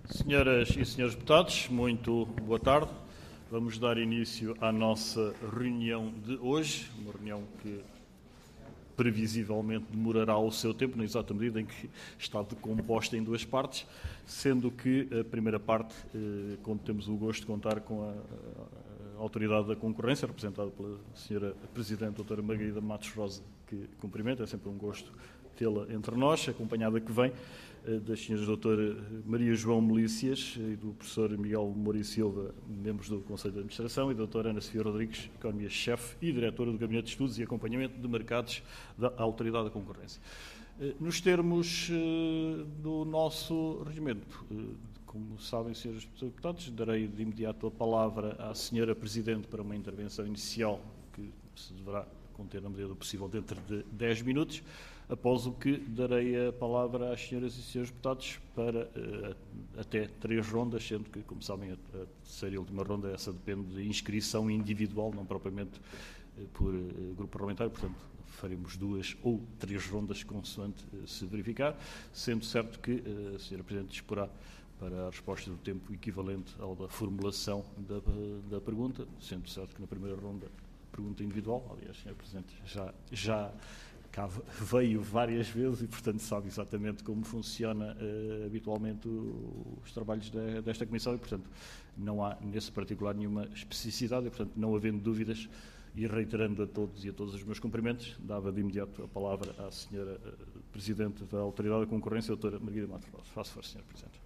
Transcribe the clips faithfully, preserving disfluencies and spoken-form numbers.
Senhoras e senhores deputados, muito boa tarde. Vamos dar início à nossa reunião de hoje, uma reunião que previsivelmente demorará o seu tempo, na exata medida em que está decomposta em duas partes, sendo que a primeira parte, quando temos o gosto de contar com a Autoridade da Concorrência, representada pela senhora Presidente, doutora Margarida Matos Rosa, que cumprimento, é sempre um gosto tê-la entre nós, acompanhada que vem das senhoras doutora Maria João Melícias e do professor Miguel Moura e Silva, membros do Conselho de Administração, e da doutora Ana Sofia Rodrigues, economia-chefe e diretora do Gabinete de Estudos e Acompanhamento de Mercados da Autoridade da Concorrência. Nos termos do nosso regimento, como sabem, senhores deputados, darei de imediato a palavra à senhora Presidente para uma intervenção inicial que se deverá conter, na medida do possível, dentro de dez minutos, após o que darei a palavra às senhoras e senhores deputados para uh, até três rondas, sendo que, como sabem, a, a terceira e última ronda, essa depende de inscrição individual, não propriamente uh, por uh, grupo parlamentar, portanto, faremos duas ou três rondas, consoante uh, se verificar, sendo certo que uh, a senhora Presidente disporá para a resposta do tempo equivalente ao da formulação da, da pergunta, sendo certo que na primeira ronda, pergunta individual, aliás, a senhora Presidente já... já cá veio várias vezes e, portanto, sabe exatamente como funciona uh, habitualmente o, os trabalhos de, desta Comissão e, portanto, não há nesse particular nenhuma especificidade e, portanto, não havendo dúvidas e reiterando a todos e a todos os meus cumprimentos, dava de imediato a palavra à senhora uh, Presidente da Autoridade da Concorrência, a doutora Margarida Matos Rosa. Faço favor, senhora Presidente.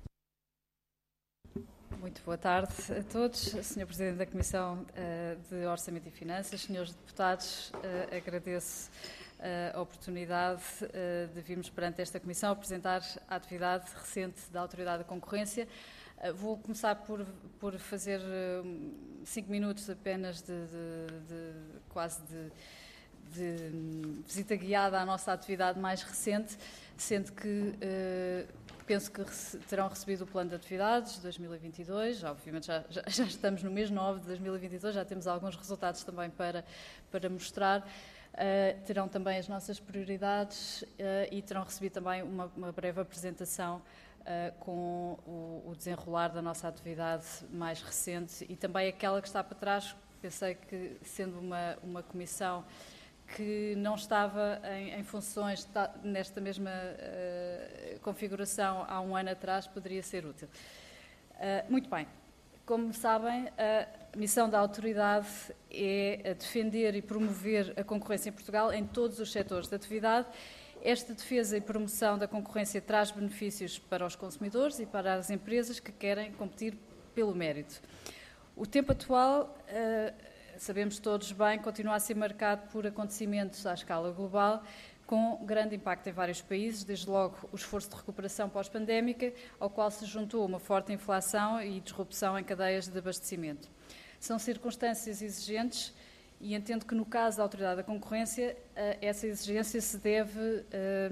Muito boa tarde a todos. senhor Presidente da Comissão uh, de Orçamento e Finanças, senhores deputados, uh, agradeço a oportunidade uh, de virmos perante esta Comissão apresentar a atividade recente da Autoridade da Concorrência. Uh, vou começar por, por fazer uh, cinco minutos apenas de, de, de quase de, de visita guiada à nossa atividade mais recente, sendo que uh, penso que rece- terão recebido o Plano de Atividades de dois mil e vinte e dois, obviamente já, já, já estamos no mês nove de dois mil e vinte e dois, já temos alguns resultados também para, para mostrar. Uh, terão também as nossas prioridades uh, e terão recebido também uma, uma breve apresentação uh, com o, o desenrolar da nossa atividade mais recente e também aquela que está para trás. Pensei que, sendo uma, uma comissão que não estava em, em funções ta, nesta mesma uh, configuração há um ano atrás, poderia ser útil. Uh, muito bem. Como sabem, a missão da autoridade é defender e promover a concorrência em Portugal em todos os setores de atividade. Esta defesa e promoção da concorrência traz benefícios para os consumidores e para as empresas que querem competir pelo mérito. O tempo atual, sabemos todos bem, continua a ser marcado por acontecimentos à escala global, com grande impacto em vários países, desde logo o esforço de recuperação pós-pandémica, ao qual se juntou uma forte inflação e disrupção em cadeias de abastecimento. São circunstâncias exigentes e entendo que, no caso da Autoridade da Concorrência, essa exigência se deve,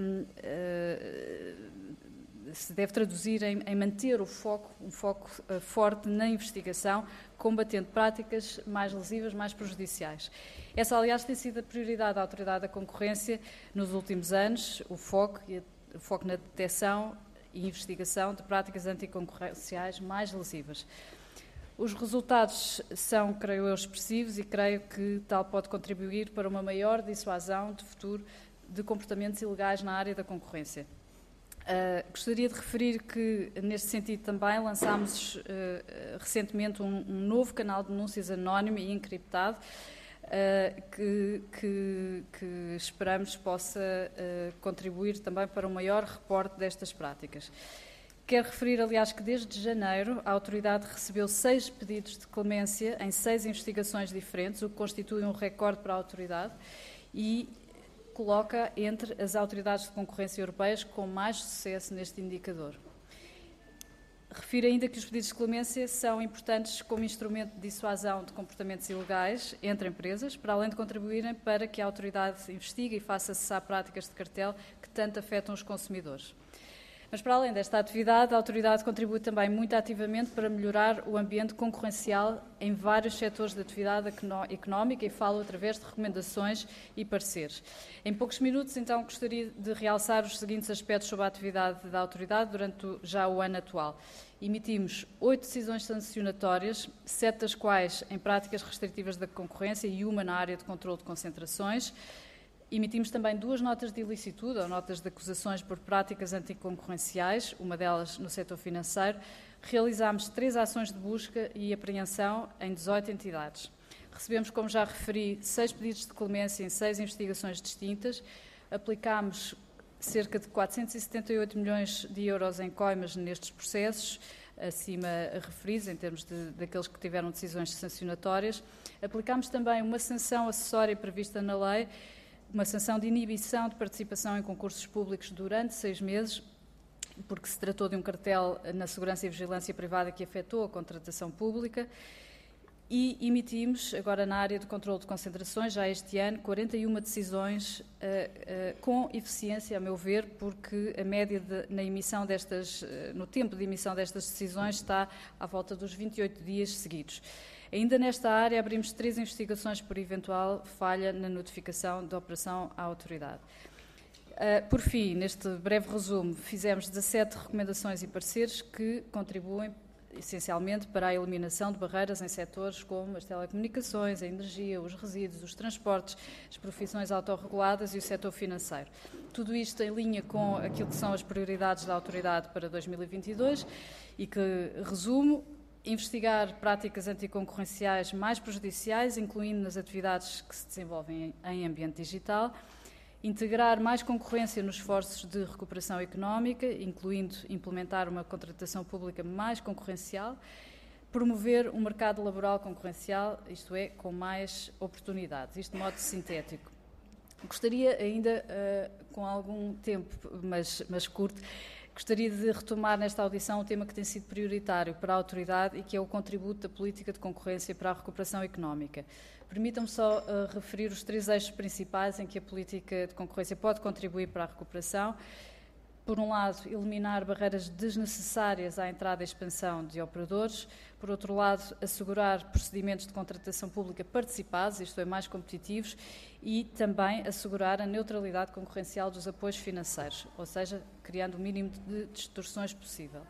se deve traduzir em, em manter o foco, um foco forte na investigação, combatendo práticas mais lesivas, mais prejudiciais. Essa, aliás, tem sido a prioridade da Autoridade da Concorrência nos últimos anos, o foco, o foco na detecção e investigação de práticas anticoncorrenciais mais lesivas. Os resultados são, creio eu, expressivos e creio que tal pode contribuir para uma maior dissuasão de futuro de comportamentos ilegais na área da concorrência. Uh, gostaria de referir que, neste sentido também, lançámos uh, recentemente um, um novo canal de denúncias anónimo e encriptado uh, que, que, que esperamos possa uh, contribuir também para um maior reporte destas práticas. Quero referir, aliás, que desde janeiro a autoridade recebeu seis pedidos de clemência em seis investigações diferentes, o que constitui um recorde para a autoridade e coloca entre as autoridades de concorrência europeias com mais sucesso neste indicador. Refiro ainda que os pedidos de clemência são importantes como instrumento de dissuasão de comportamentos ilegais entre empresas, para além de contribuírem para que a autoridade investigue e faça cessar práticas de cartel que tanto afetam os consumidores. Mas, para além desta atividade, a Autoridade contribui também muito ativamente para melhorar o ambiente concorrencial em vários setores de atividade económica e falo através de recomendações e pareceres. Em poucos minutos, então, gostaria de realçar os seguintes aspectos sobre a atividade da Autoridade durante já o ano atual. Emitimos oito decisões sancionatórias, sete das quais em práticas restritivas da concorrência e uma na área de controle de concentrações. Emitimos também duas notas de ilicitude, ou notas de acusações por práticas anticoncorrenciais, uma delas no setor financeiro. Realizámos três ações de busca e apreensão em dezoito entidades. Recebemos, como já referi, seis pedidos de clemência em seis investigações distintas. Aplicámos cerca de quatrocentos e setenta e oito milhões de euros em coimas nestes processos, acima referidos, em termos de, daqueles que tiveram decisões sancionatórias. Aplicámos também uma sanção acessória prevista na lei, uma sanção de inibição de participação em concursos públicos durante seis meses, porque se tratou de um cartel na segurança e vigilância privada que afetou a contratação pública, e emitimos, agora na área de controle de concentrações, já este ano, quarenta e uma decisões uh, uh, com eficiência, a meu ver, porque a média de, na emissão destas, uh, no tempo de emissão destas decisões está à volta dos vinte e oito dias seguidos. Ainda nesta área, abrimos três investigações por eventual falha na notificação da operação à autoridade. Uh, por fim, neste breve resumo, fizemos dezassete recomendações e pareceres que contribuem essencialmente para a eliminação de barreiras em setores como as telecomunicações, a energia, os resíduos, os transportes, as profissões autorreguladas e o setor financeiro. Tudo isto em linha com aquilo que são as prioridades da autoridade para dois mil e vinte e dois e que, resumo, investigar práticas anticoncorrenciais mais prejudiciais, incluindo nas atividades que se desenvolvem em ambiente digital, integrar mais concorrência nos esforços de recuperação económica, incluindo implementar uma contratação pública mais concorrencial, promover um mercado laboral concorrencial, isto é, com mais oportunidades, isto de modo sintético. Gostaria ainda, uh, com algum tempo, mas, mas curto, gostaria de retomar nesta audição um tema que tem sido prioritário para a autoridade e que é o contributo da política de concorrência para a recuperação económica. Permitam-me só uh, referir os três eixos principais em que a política de concorrência pode contribuir para a recuperação. Por um lado, eliminar barreiras desnecessárias à entrada e expansão de operadores. Por outro lado, assegurar procedimentos de contratação pública participados, isto é, mais competitivos, e também assegurar a neutralidade concorrencial dos apoios financeiros, ou seja, criando o mínimo de distorções possível.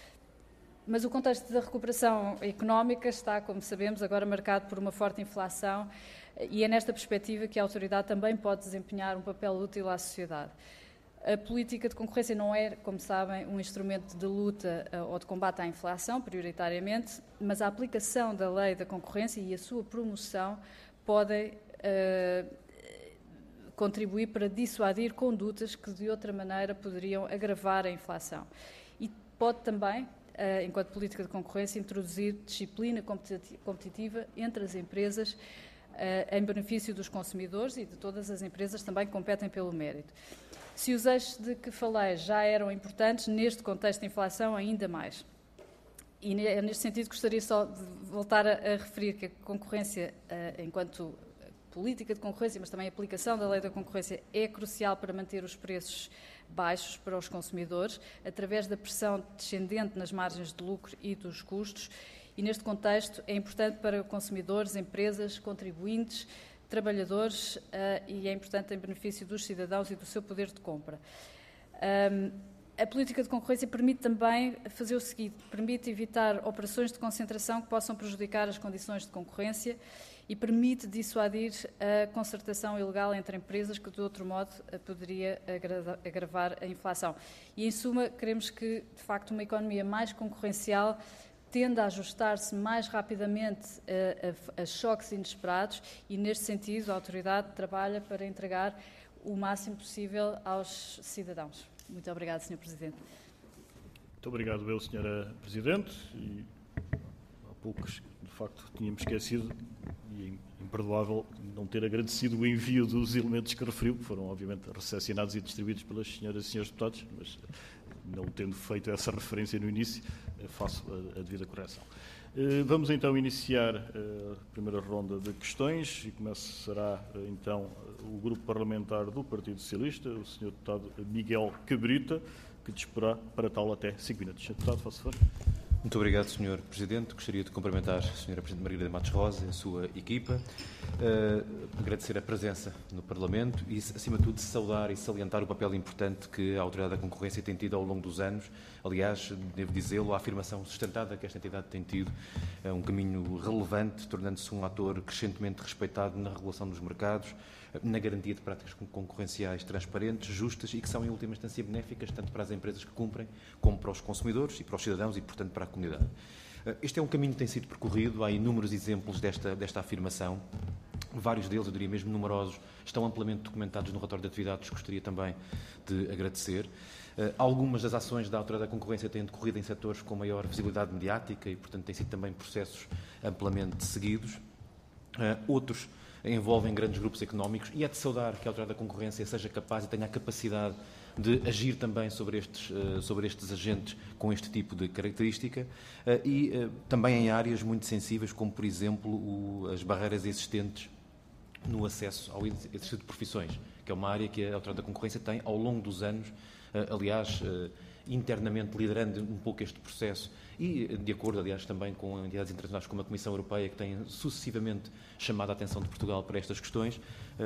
Mas o contexto da recuperação económica está, como sabemos, agora marcado por uma forte inflação e é nesta perspectiva que a autoridade também pode desempenhar um papel útil à sociedade. A política de concorrência não é, como sabem, um instrumento de luta ou de combate à inflação, prioritariamente, mas a aplicação da lei da concorrência e a sua promoção podem uh, contribuir para dissuadir condutas que, de outra maneira, poderiam agravar a inflação. E pode também, enquanto política de concorrência, introduzir disciplina competitiva entre as empresas em benefício dos consumidores e de todas as empresas também que competem pelo mérito. Se os eixos de que falei já eram importantes, neste contexto de inflação ainda mais. E neste sentido gostaria só de voltar a, a referir que a concorrência, enquanto política de concorrência, mas também a aplicação da lei da concorrência é crucial para manter os preços baixos para os consumidores, através da pressão descendente nas margens de lucro e dos custos, e neste contexto é importante para consumidores, empresas, contribuintes, trabalhadores uh, e é importante em benefício dos cidadãos e do seu poder de compra. Um, a política de concorrência permite também fazer o seguinte, permite evitar operações de concentração que possam prejudicar as condições de concorrência e permite dissuadir a concertação ilegal entre empresas que, de outro modo, poderia agravar a inflação. E, em suma, queremos que, de facto, uma economia mais concorrencial tende a ajustar-se mais rapidamente a, a, a choques inesperados e, neste sentido, a autoridade trabalha para entregar o máximo possível aos cidadãos. Muito obrigada, senhor Presidente. Muito obrigado, eu, senhora Presidente. E há poucos, de facto, tínhamos esquecido, e é imperdoável não ter agradecido o envio dos elementos que referiu, que foram, obviamente, recepcionados e distribuídos pelas senhoras e senhores deputados, mas não tendo feito essa referência no início, faço a, a devida correção. Vamos então iniciar a primeira ronda de questões e começará então o grupo parlamentar do Partido Socialista, o senhor deputado Miguel Cabrita. que disporá para tal até cinco minutos. senhor Deputado, faço favor. Muito obrigado, senhor Presidente. Gostaria de cumprimentar a senhora Presidente Margarida Matos Rosa e a sua equipa, uh, agradecer a presença no Parlamento e, acima de tudo, saudar e salientar o papel importante que a Autoridade da Concorrência tem tido ao longo dos anos. Aliás, devo dizê-lo, a afirmação sustentada que esta entidade tem tido é um caminho relevante, tornando-se um ator crescentemente respeitado na regulação dos mercados, na garantia de práticas concorrenciais transparentes, justas e que são, em última instância, benéficas tanto para as empresas que cumprem, como para os consumidores e para os cidadãos e, portanto, para a comunidade. Este é um caminho que tem sido percorrido, há inúmeros exemplos desta, desta afirmação, vários deles, eu diria mesmo numerosos, estão amplamente documentados no relatório de atividades, gostaria também de agradecer. Algumas das ações da Autoridade da Concorrência têm decorrido em setores com maior visibilidade mediática e, portanto, têm sido também processos amplamente seguidos. Outros envolvem grandes grupos económicos e é de saudar que a Autoridade da Concorrência seja capaz e tenha a capacidade de agir também sobre estes, sobre estes agentes com este tipo de característica e também em áreas muito sensíveis, como, por exemplo, o, as barreiras existentes no acesso ao exercício de profissões, que é uma área que a Autoridade da Concorrência tem ao longo dos anos, aliás, internamente liderando um pouco este processo e de acordo, aliás, também com entidades internacionais como a Comissão Europeia, que têm sucessivamente chamado a atenção de Portugal para estas questões.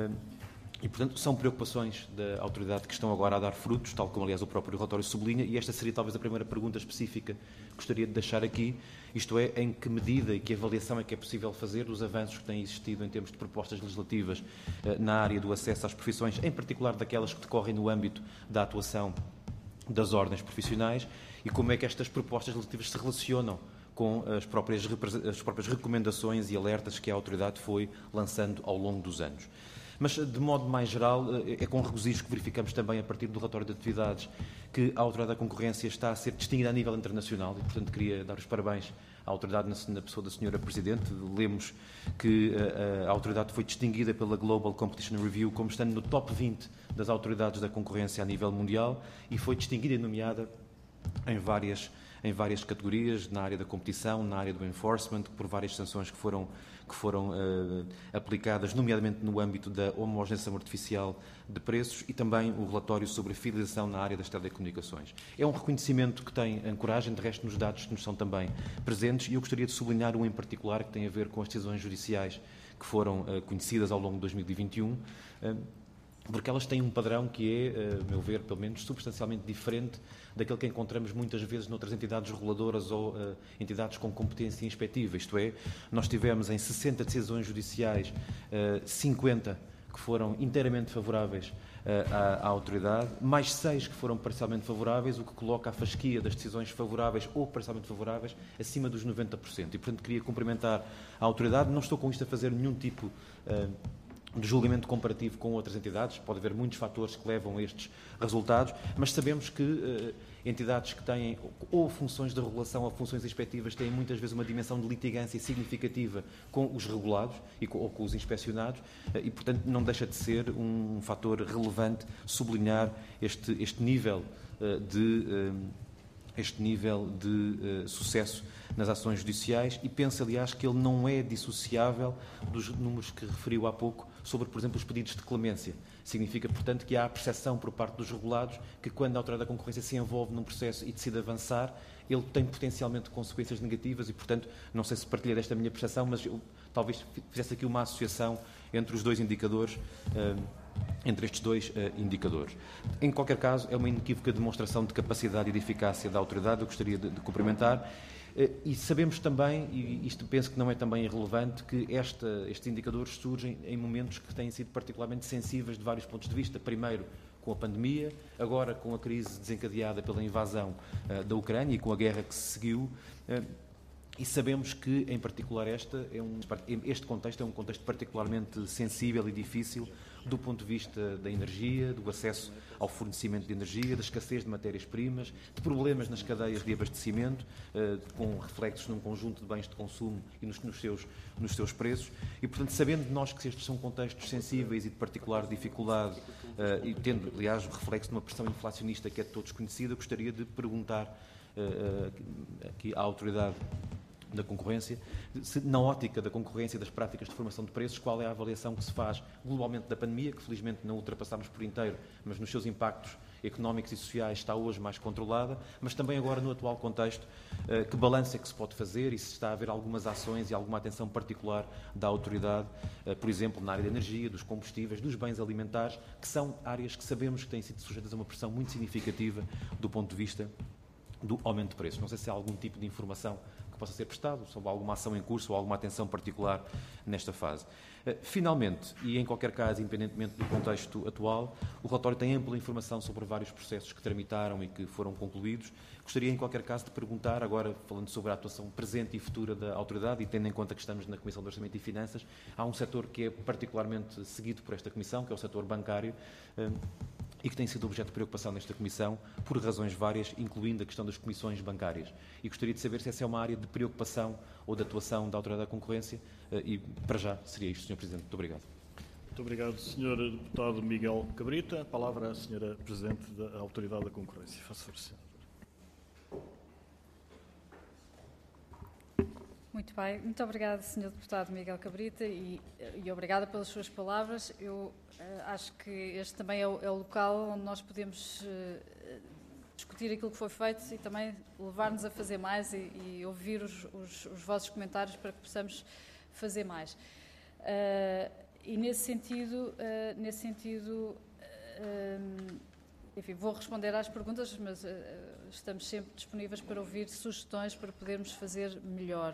E, portanto, são preocupações da autoridade que estão agora a dar frutos, tal como, aliás, o próprio relatório sublinha, e esta seria talvez a primeira pergunta específica que gostaria de deixar aqui, isto é, em que medida e que avaliação é que é possível fazer dos avanços que têm existido em termos de propostas legislativas na área do acesso às profissões, em particular daquelas que decorrem no âmbito da atuação das ordens profissionais, e como é que estas propostas legislativas se relacionam com as próprias, as próprias recomendações e alertas que a autoridade foi lançando ao longo dos anos. Mas, de modo mais geral, é com regozijo que verificamos também, a partir do relatório de atividades, que a Autoridade da Concorrência está a ser distinguida a nível internacional e, portanto, queria dar os parabéns à Autoridade na pessoa da senhora Presidente. Lemos que a, a Autoridade foi distinguida pela Global Competition Review como estando no top vinte das autoridades da concorrência a nível mundial e foi distinguida e nomeada em várias, em várias categorias, na área da competição, na área do enforcement, por várias sanções que foram que foram uh, aplicadas, nomeadamente no âmbito da homogeneização artificial de preços e também o relatório sobre a fidelização na área das telecomunicações. É um reconhecimento que tem ancoragem, de resto, nos dados que nos são também presentes, e eu gostaria de sublinhar um em particular que tem a ver com as decisões judiciais que foram uh, conhecidas ao longo de dois mil e vinte e um, uh, porque elas têm um padrão que é, a meu ver, pelo menos, substancialmente diferente daquele que encontramos muitas vezes noutras entidades reguladoras ou uh, entidades com competência inspectiva. Isto é, nós tivemos em sessenta decisões judiciais uh, cinquenta que foram inteiramente favoráveis uh, à, à autoridade, mais seis que foram parcialmente favoráveis, o que coloca a fasquia das decisões favoráveis ou parcialmente favoráveis acima dos noventa por cento. E, portanto, queria cumprimentar a autoridade. Não estou com isto a fazer nenhum tipo uh, de julgamento comparativo com outras entidades, pode haver muitos fatores que levam a estes resultados, mas sabemos que uh, entidades que têm ou funções de regulação ou funções inspectivas têm muitas vezes uma dimensão de litigância significativa com os regulados e com, ou com os inspecionados uh, e, portanto, não deixa de ser um fator relevante sublinhar este, este nível uh, de... Uh, este nível de uh, sucesso nas ações judiciais e penso, aliás, que ele não é dissociável dos números que referiu há pouco sobre, por exemplo, os pedidos de clemência. Significa, portanto, que há a percepção por parte dos regulados que quando a Autoridade da Concorrência se envolve num processo e decide avançar, ele tem potencialmente consequências negativas e, portanto, não sei se partilha desta minha percepção, mas eu talvez fizesse aqui uma associação entre os dois indicadores, uh, entre estes dois uh, indicadores. Em qualquer caso, é uma inequívoca demonstração de capacidade e de eficácia da autoridade, eu gostaria de, de cumprimentar, uh, e sabemos também, e isto penso que não é também irrelevante, que esta, estes indicadores surgem em momentos que têm sido particularmente sensíveis de vários pontos de vista. Primeiro, com a pandemia, agora com a crise desencadeada pela invasão uh, da Ucrânia e com a guerra que se seguiu, uh, e sabemos que, em particular, esta é um, este contexto é um contexto particularmente sensível e difícil do ponto de vista da energia, do acesso ao fornecimento de energia, da escassez de matérias-primas, de problemas nas cadeias de abastecimento, eh, com reflexos num conjunto de bens de consumo e nos, nos, seus, nos seus preços. E, portanto, sabendo de nós que estes são contextos sensíveis e de particular dificuldade, eh, e tendo, aliás, o reflexo de uma pressão inflacionista que é de todos conhecida, gostaria de perguntar eh, aqui à autoridade da concorrência, se, na ótica da concorrência e das práticas de formação de preços, qual é a avaliação que se faz globalmente da pandemia, que felizmente não ultrapassámos por inteiro, mas nos seus impactos económicos e sociais está hoje mais controlada, mas também agora no atual contexto, que balanço é que se pode fazer e se está a haver algumas ações e alguma atenção particular da autoridade, por exemplo, na área da energia, dos combustíveis, dos bens alimentares, que são áreas que sabemos que têm sido sujeitas a uma pressão muito significativa do ponto de vista do aumento de preços. Não sei se há algum tipo de informação que possa ser prestado, sobre alguma ação em curso ou alguma atenção particular nesta fase. Finalmente, e em qualquer caso, independentemente do contexto atual, o relatório tem ampla informação sobre vários processos que tramitaram e que foram concluídos. Gostaria, em qualquer caso, de perguntar, agora falando sobre a atuação presente e futura da autoridade, e tendo em conta que estamos na Comissão de Orçamento e Finanças, há um setor que é particularmente seguido por esta Comissão, que é o setor bancário, e que tem sido objeto de preocupação nesta Comissão por razões várias, incluindo a questão das comissões bancárias. E gostaria de saber se essa é uma área de preocupação ou de atuação da Autoridade da Concorrência, e para já seria isto, senhor Presidente. Muito obrigado. Muito obrigado, senhor Deputado Miguel Cabrita. A palavra à senhora Presidente da Autoridade da Concorrência. Faça favor, senhor. Muito bem, muito obrigada, senhor Deputado Miguel Cabrita, e, e obrigada pelas suas palavras. Eu uh, acho que este também é o, é o local onde nós podemos uh, discutir aquilo que foi feito e também levar-nos a fazer mais e, e ouvir os, os, os vossos comentários para que possamos fazer mais. Uh, e nesse sentido, uh, nesse sentido uh, enfim, vou responder às perguntas, mas uh, estamos sempre disponíveis para ouvir sugestões para podermos fazer melhor.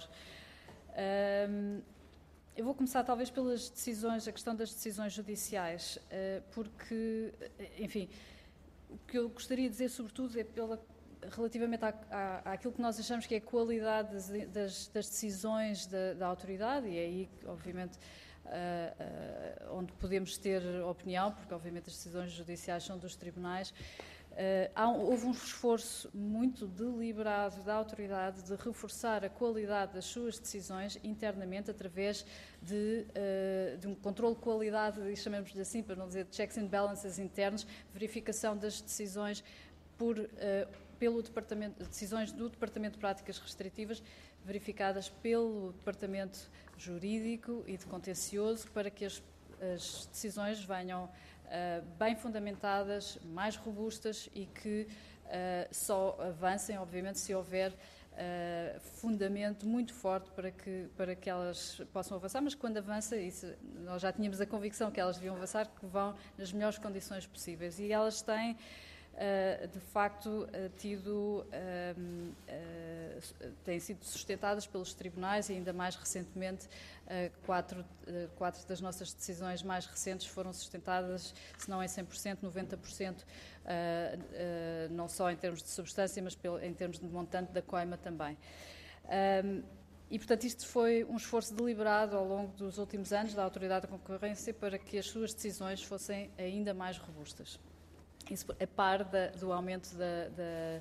Uh, eu vou começar talvez pelas decisões, a questão das decisões judiciais, uh, porque, enfim, o que eu gostaria de dizer sobretudo é pela, relativamente à, à, àquilo que nós achamos que é a qualidade das, das, das decisões da, da autoridade, e é aí, obviamente, Uh, uh, onde podemos ter opinião, porque obviamente as decisões judiciais são dos tribunais. Uh, há um, houve um esforço muito deliberado da autoridade de reforçar a qualidade das suas decisões internamente através de, uh, de um controle de qualidade, e chamemos-lhe assim, para não dizer checks and balances internos, verificação das decisões por, uh, pelo departamento, decisões do Departamento de Práticas Restritivas, verificadas pelo Departamento Jurídico e de Contencioso, para que as, as decisões venham uh, bem fundamentadas, mais robustas e que uh, só avancem, obviamente, se houver uh, fundamento muito forte para que, para que elas possam avançar, mas quando avança, isso, nós já tínhamos a convicção que elas deviam avançar, que vão nas melhores condições possíveis, e elas têm Uh, de facto uh, tido, uh, uh, têm sido sustentadas pelos tribunais, e ainda mais recentemente uh, quatro, uh, quatro das nossas decisões mais recentes foram sustentadas, se não em cem por cento, noventa por cento, uh, uh, não só em termos de substância, mas pelo, em termos de montante da coima também. Um, E, portanto, isto foi um esforço deliberado ao longo dos últimos anos da Autoridade da Concorrência para que as suas decisões fossem ainda mais robustas. Isso a par da, do aumento da, da,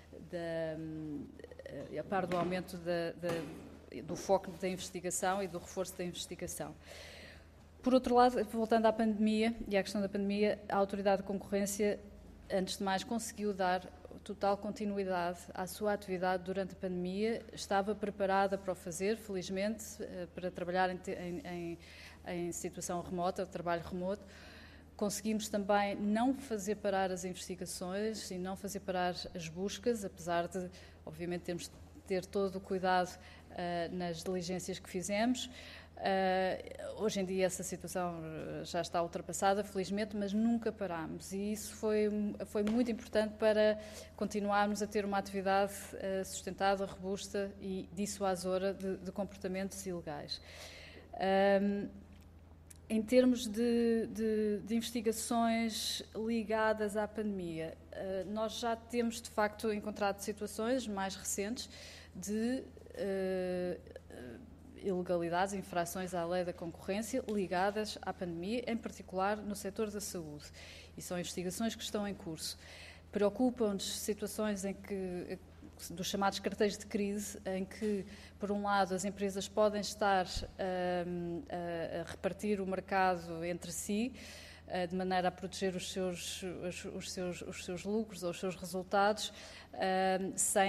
da, a par do aumento da, da, do foco da investigação e do reforço da investigação. Por outro lado, voltando à pandemia e à questão da pandemia, a Autoridade de Concorrência, antes de mais, conseguiu dar total continuidade à sua atividade durante a pandemia, estava preparada para o fazer, felizmente, para trabalhar em, em, em situação remota, trabalho remoto. Conseguimos também não fazer parar as investigações e não fazer parar as buscas, apesar de, obviamente, termos de ter todo o cuidado uh, nas diligências que fizemos. Uh, hoje em dia essa situação já está ultrapassada, felizmente, mas nunca parámos, e isso foi, foi muito importante para continuarmos a ter uma atividade uh, sustentada, robusta e dissuasora de, de comportamentos ilegais. Um, Em termos de, de, de investigações ligadas à pandemia, uh, nós já temos, de facto, encontrado situações mais recentes de uh, ilegalidades, infrações à lei da concorrência ligadas à pandemia, em particular no setor da saúde. E são investigações que estão em curso. Preocupam-nos situações em que, dos chamados cartéis de crise, em que, por um lado, as empresas podem estar um, a, a repartir o mercado entre si, uh, de maneira a proteger os seus, os, os, seus, os seus lucros ou os seus resultados, uh, sem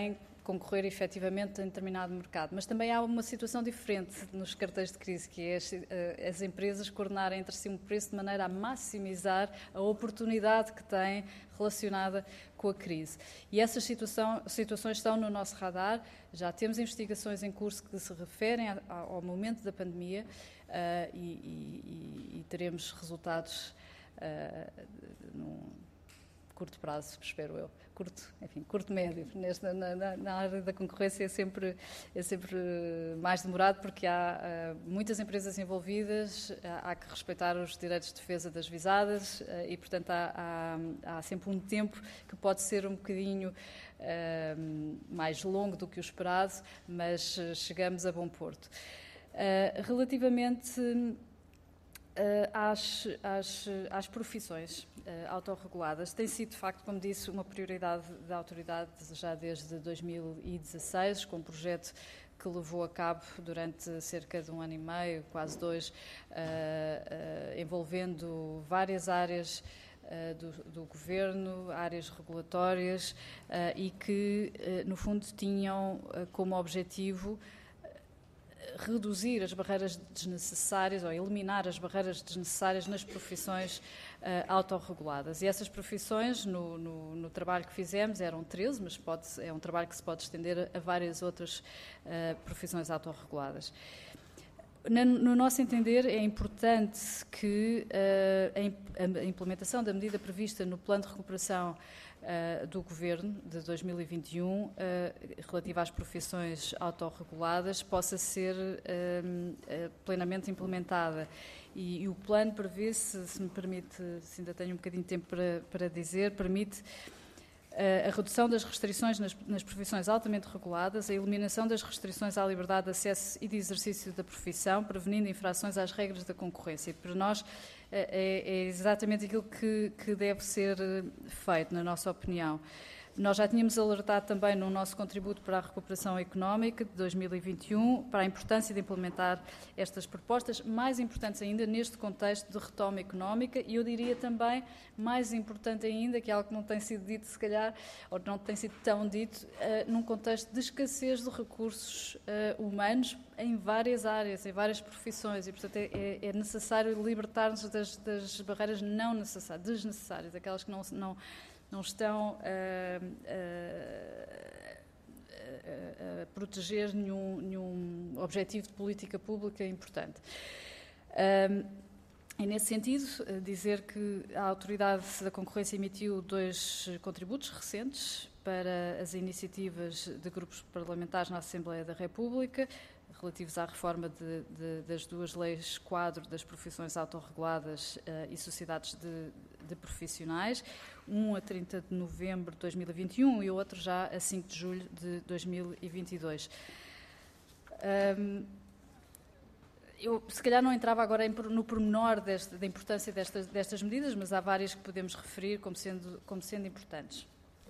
concorrer efetivamente em determinado mercado. Mas também há uma situação diferente nos cartéis de crise, que é as, as empresas coordenarem entre si um preço de maneira a maximizar a oportunidade que têm relacionada com a crise. E essas situação, situações estão no nosso radar. Já temos investigações em curso que se referem a, ao momento da pandemia uh, e, e, e teremos resultados uh, num curto prazo, espero eu. Curto, enfim, curto médio. Nesta, na, na, na área da concorrência é sempre, é sempre mais demorado porque há uh, muitas empresas envolvidas, há, há que respeitar os direitos de defesa das visadas uh, e, portanto, há, há, há sempre um tempo que pode ser um bocadinho uh, mais longo do que o esperado, mas uh, chegamos a bom porto. Uh, relativamente Uh, às, às, às profissões uh, autorreguladas. Tem sido, de facto, como disse, uma prioridade da autoridade já desde dois mil e dezasseis, com um projeto que levou a cabo durante cerca de um ano e meio, quase dois, uh, uh, envolvendo várias áreas uh, do, do governo, áreas regulatórias, uh, e que, uh, no fundo, tinham uh, como objetivo reduzir as barreiras desnecessárias ou eliminar as barreiras desnecessárias nas profissões uh, autorreguladas. E essas profissões, no, no, no trabalho que fizemos, eram treze, mas pode, é um trabalho que se pode estender a várias outras uh, profissões autorreguladas. No nosso entender, é importante que uh, a implementação da medida prevista no Plano de Recuperação uh, do Governo de dois mil e vinte e um, uh, relativa às profissões autorreguladas, possa ser uh, uh, plenamente implementada. E, e o plano prevê, se, se me permite, se ainda tenho um bocadinho de tempo para, para dizer, permite a redução das restrições nas, nas profissões altamente reguladas, a eliminação das restrições à liberdade de acesso e de exercício da profissão, prevenindo infrações às regras da concorrência. E para nós é, é exatamente aquilo que, que deve ser feito, na nossa opinião. Nós já tínhamos alertado também no nosso contributo para a recuperação económica de dois mil e vinte e um para a importância de implementar estas propostas, mais importantes ainda neste contexto de retoma económica, e eu diria também mais importante ainda, que é algo que não tem sido dito se calhar, ou não tem sido tão dito, uh, num contexto de escassez de recursos uh, humanos em várias áreas, em várias profissões, e portanto é, é necessário libertar-nos das, das barreiras não necessárias, desnecessárias, aquelas que não, não não estão a, a, a proteger nenhum, nenhum objetivo de política pública importante. Um, e, nesse sentido, dizer que a Autoridade da Concorrência emitiu dois contributos recentes para as iniciativas de grupos parlamentares na Assembleia da República, relativos à reforma de, de, das duas leis quadro das profissões autorreguladas uh, e sociedades de, de profissionais, um a trinta de novembro de dois mil e vinte e um e o outro já a cinco de julho de dois mil e vinte e dois. Um, eu, se calhar, não entrava agora em, no pormenor deste, da importância destas, destas medidas, mas há várias que podemos referir como sendo, como sendo importantes.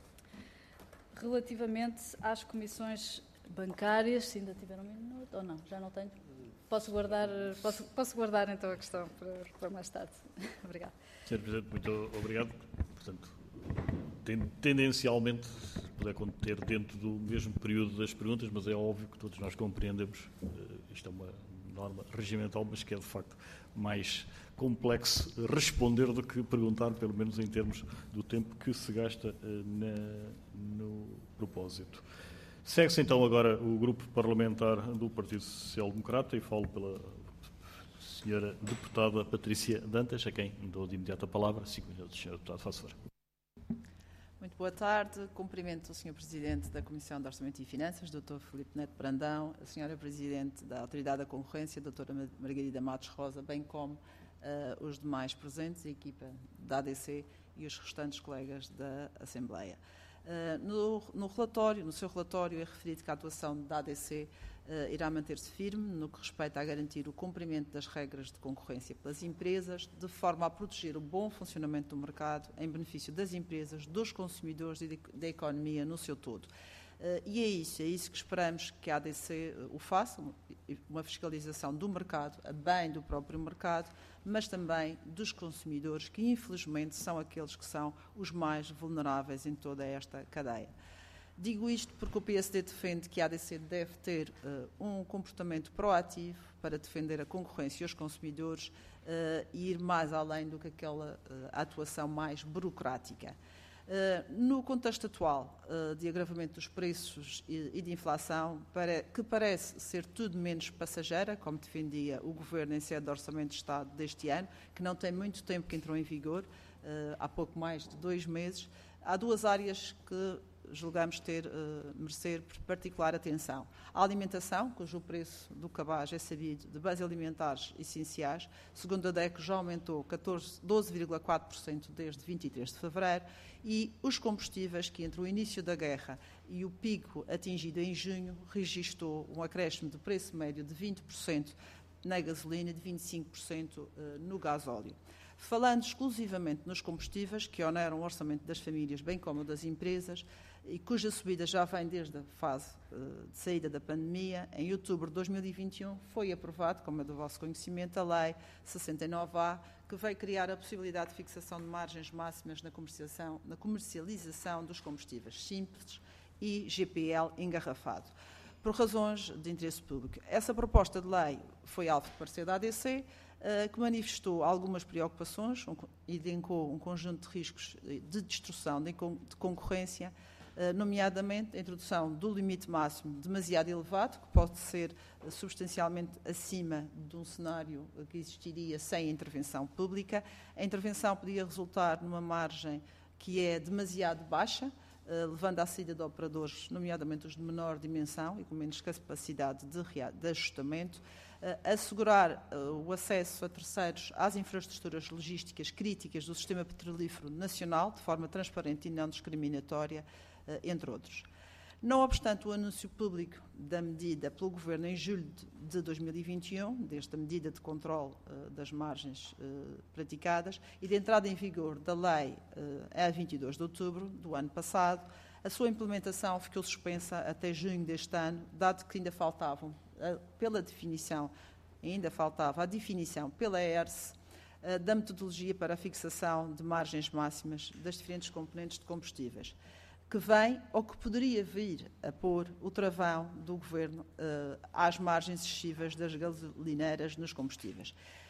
Relativamente às comissões bancárias, se ainda tiver um minuto, ou não, já não tenho. Posso guardar, posso, posso guardar então a questão para, para mais tarde. Obrigado. senhor Presidente, muito obrigado. Portanto, tendencialmente, se puder conter dentro do mesmo período das perguntas, mas é óbvio que todos nós compreendemos, isto é uma norma regimental, mas que é de facto mais complexo responder do que perguntar, pelo menos em termos do tempo que se gasta na, no propósito. Segue-se então agora o grupo parlamentar do Partido Social Democrata e falo pela senhora deputada Patrícia Dantas, a quem dou de imediato a palavra. Cinco minutos, senhora deputada, faça favor. Muito boa tarde. Cumprimento o senhor Presidente da Comissão de Orçamento e Finanças, doutor Filipe Neto Brandão, a senhora Presidente da Autoridade da Concorrência, doutora Margarida Matos Rosa, bem como uh, os demais presentes, a equipa da A D C e os restantes colegas da Assembleia. Uh, no, no relatório, no seu relatório é referido que a atuação da A D C uh, irá manter-se firme no que respeita a garantir o cumprimento das regras de concorrência pelas empresas, de forma a proteger o bom funcionamento do mercado em benefício das empresas, dos consumidores e de, da economia no seu todo. Uh, e é isso, é isso que esperamos que a A D C o faça, uma fiscalização do mercado, a bem do próprio mercado, mas também dos consumidores, que infelizmente são aqueles que são os mais vulneráveis em toda esta cadeia. Digo isto porque o P S D defende que a ADC deve ter uh, um comportamento proativo para defender a concorrência e os consumidores uh, e ir mais além do que aquela uh, atuação mais burocrática. Uh, no contexto atual uh, de agravamento dos preços e, e de inflação, para, que parece ser tudo menos passageira, como defendia o Governo em sede de Orçamento de Estado deste ano, que não tem muito tempo que entrou em vigor, uh, há pouco mais de dois meses, há duas áreas que julgamos ter, uh, merecer particular atenção. A alimentação, cujo preço do cabaz é sabido, de bens alimentares essenciais, segundo a D E C já aumentou doze vírgula quatro por cento desde vinte e três de fevereiro, e os combustíveis, que entre o início da guerra e o pico atingido em junho, registrou um acréscimo de preço médio de vinte por cento na gasolina e de vinte e cinco por cento no gasóleo. Falando exclusivamente nos combustíveis, que oneram o orçamento das famílias, bem como das empresas, e cuja subida já vem desde a fase uh, de saída da pandemia, em outubro de dois mil e vinte e um foi aprovado, como é do vosso conhecimento, a Lei sessenta e nove A, que veio criar a possibilidade de fixação de margens máximas na comercialização, na comercialização dos combustíveis simples e G P L engarrafado, por razões de interesse público. Essa proposta de lei foi alvo de parecer da A D C, que manifestou algumas preocupações, elencou um conjunto de riscos de destruição de concorrência, nomeadamente a introdução do limite máximo demasiado elevado, que pode ser substancialmente acima de um cenário que existiria sem intervenção pública. A intervenção podia resultar numa margem que é demasiado baixa, levando à saída de operadores, nomeadamente os de menor dimensão e com menos capacidade de, de ajustamento, assegurar o acesso a terceiros às infraestruturas logísticas críticas do sistema petrolífero nacional, de forma transparente e não discriminatória, entre outros. Não obstante o anúncio público da medida pelo Governo em julho de dois mil e vinte e um, desta medida de controle uh, das margens uh, praticadas, e de entrada em vigor da lei uh, a vinte e dois de outubro do ano passado, a sua implementação ficou suspensa até junho deste ano, dado que ainda faltavam, uh, pela definição, ainda faltava a definição pela E R S uh, da metodologia para a fixação de margens máximas das diferentes componentes de combustíveis, que vem ou que poderia vir a pôr o travão do Governo uh, às margens excessivas das gasolineiras nos combustíveis.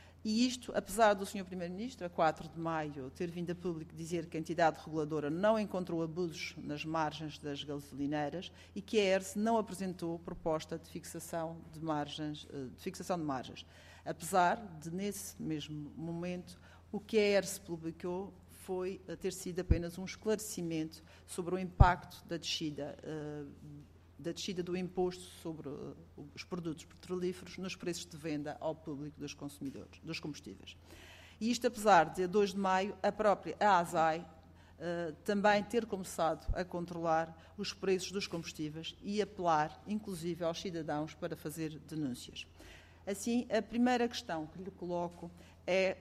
E isto, apesar do senhor Primeiro-Ministro, a quatro de maio, ter vindo a público dizer que a entidade reguladora não encontrou abusos nas margens das gasolineiras e que a E R S não apresentou proposta de fixação de margens, uh, de fixação de margens. Apesar de, nesse mesmo momento, o que a E R S publicou foi ter sido apenas um esclarecimento sobre o impacto da descida, uh, da descida do imposto sobre uh, os produtos petrolíferos nos preços de venda ao público dos consumidores, dos combustíveis. E isto, apesar de, a dois de maio, a própria A S A I uh, também ter começado a controlar os preços dos combustíveis e apelar, inclusive, aos cidadãos para fazer denúncias. Assim, a primeira questão que lhe coloco É,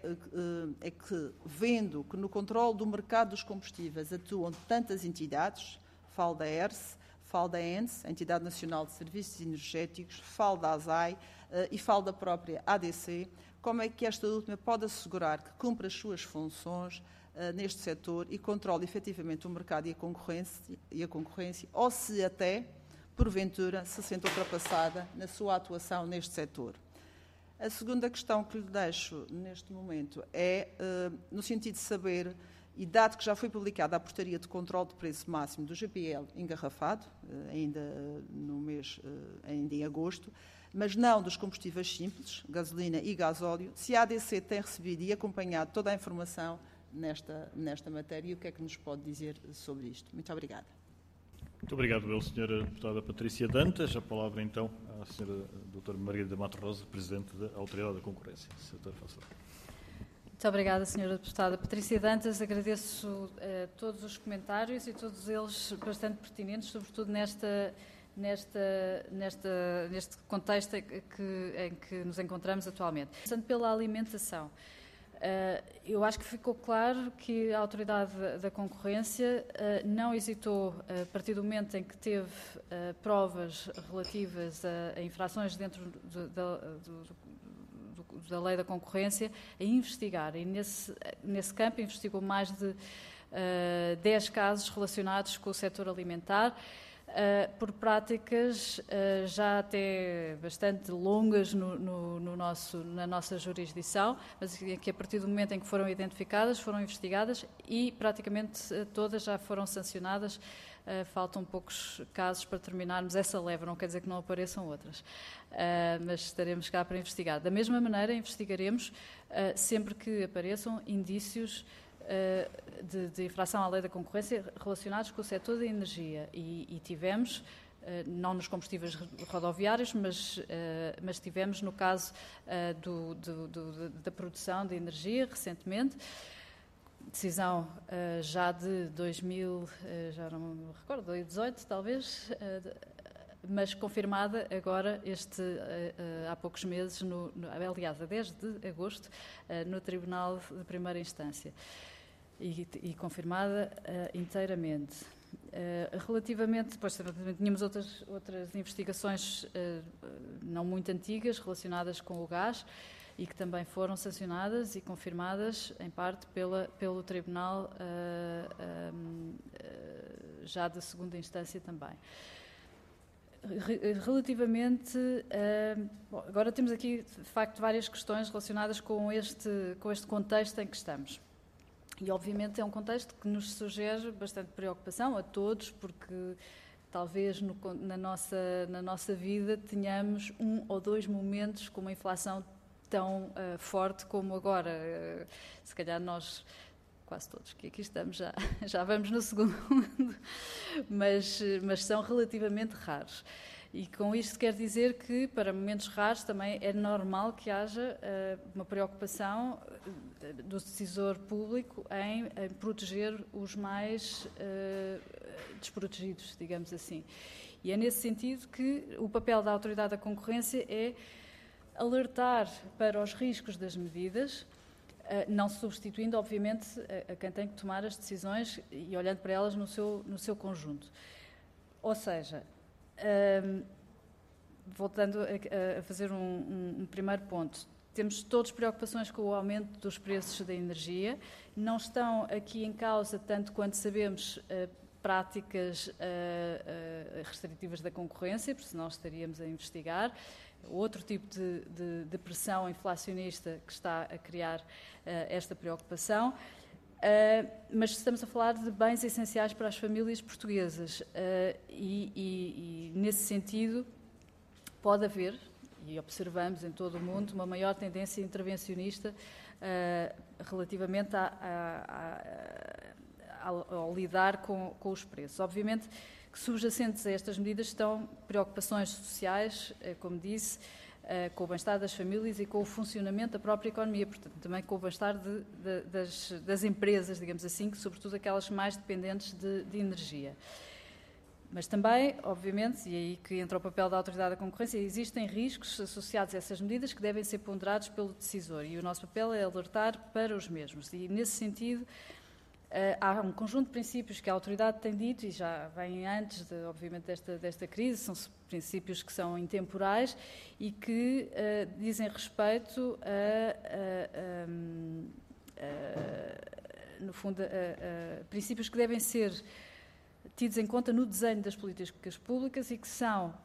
é que, vendo que no controle do mercado dos combustíveis atuam tantas entidades, falo da E R S, falo da E N S, a Entidade Nacional de Serviços Energéticos, falo da A S A I e falo da própria A D C, como é que esta última pode assegurar que cumpre as suas funções uh, neste setor e controle efetivamente o mercado e a concorrência, e a concorrência ou se até, porventura, se sente ultrapassada na sua atuação neste setor. A segunda questão que lhe deixo neste momento é uh, no sentido de saber, e dado que já foi publicada a portaria de controle de preço máximo do G P L engarrafado, uh, ainda uh, no mês, uh, ainda em agosto, mas não dos combustíveis simples, gasolina e gasóleo, se a A D C tem recebido e acompanhado toda a informação nesta, nesta matéria e o que é que nos pode dizer sobre isto. Muito obrigada. Muito obrigado, eu, senhora Deputada Patrícia Dantas. A palavra, então, à senhora Doutora Margarida Matos Rosa, Presidente da Autoridade da Concorrência. Senhora, faça. Muito obrigada, senhora Deputada Patrícia Dantas. Agradeço uh, todos os comentários e todos eles bastante pertinentes, sobretudo nesta, nesta, nesta, neste contexto que, em que nos encontramos atualmente. Começando pela alimentação. Uh, eu acho que ficou claro que a Autoridade da Concorrência uh, não hesitou, uh, a partir do momento em que teve uh, provas relativas a, a infrações dentro de, de, de, de, da Lei da Concorrência, a investigar. E nesse, nesse campo investigou mais de uh, dez casos relacionados com o setor alimentar, uh, por práticas uh, já até bastante longas no, no, no nosso, na nossa jurisdição, mas que a partir do momento em que foram identificadas, foram investigadas e praticamente uh, todas já foram sancionadas. Uh, faltam poucos casos para terminarmos essa leva, não quer dizer que não apareçam outras, uh, mas estaremos cá para investigar. Da mesma maneira, investigaremos uh, sempre que apareçam indícios uh, de, de infração à lei da concorrência relacionados com o setor da energia e, e tivemos, uh, não nos combustíveis rodoviários, mas, uh, mas tivemos no caso uh, do, do, do, da produção de energia recentemente. Decisão uh, já de dois mil, uh, já não me recordo, dois mil e dezoito talvez, uh, mas confirmada agora este, uh, uh, há poucos meses, no, no, aliás, a dez de agosto, uh, no Tribunal de Primeira Instância e, e confirmada uh, inteiramente. Uh, relativamente, depois tínhamos outras, outras investigações uh, não muito antigas relacionadas com o gás, e que também foram sancionadas e confirmadas, em parte, pela, pelo Tribunal uh, um, uh, já de segunda instância também. Re- relativamente, uh, bom, agora temos aqui, de facto, várias questões relacionadas com este, com este contexto em que estamos. E, obviamente, é um contexto que nos sugere bastante preocupação a todos, porque talvez no, na, nossa, na nossa vida tenhamos um ou dois momentos com uma inflação tão uh, forte como agora. Uh, se calhar nós, quase todos que aqui estamos, já, já vamos no segundo, mas, mas são relativamente raros. E com isto quer dizer que, para momentos raros, também é normal que haja uh, uma preocupação do decisor público em, em proteger os mais uh, desprotegidos, digamos assim. E é nesse sentido que o papel da Autoridade da Concorrência é alertar para os riscos das medidas, não substituindo, obviamente, a quem tem que tomar as decisões e olhando para elas no seu, no seu conjunto. Ou seja, um, voltando a, a fazer um, um, um primeiro ponto, temos todos preocupações com o aumento dos preços da energia, não estão aqui em causa, tanto quanto sabemos, uh, práticas uh, uh, restritivas da concorrência, porque senão estaríamos a investigar. Outro tipo de, de, de pressão inflacionista que está a criar uh, esta preocupação, uh, mas estamos a falar de bens essenciais para as famílias portuguesas uh, e, e, e, nesse sentido, pode haver, e observamos em todo o mundo, uma maior tendência intervencionista uh, relativamente a, a, a, ao, ao lidar com, com os preços. Obviamente que subjacentes a estas medidas estão preocupações sociais, como disse, com o bem-estar das famílias e com o funcionamento da própria economia, portanto, também com o bem-estar de, de, das, das empresas, digamos assim, que, sobretudo aquelas mais dependentes de, de energia. Mas também, obviamente, e é aí que entra o papel da Autoridade da Concorrência, existem riscos associados a essas medidas que devem ser ponderados pelo decisor e o nosso papel é alertar para os mesmos. E, nesse sentido, Uh, há um conjunto de princípios que a autoridade tem dito, e já vêm antes, de, obviamente, desta, desta crise, são princípios que são intemporais e que uh, dizem respeito a, a, a, a no fundo, a, a princípios que devem ser tidos em conta no desenho das políticas públicas e que são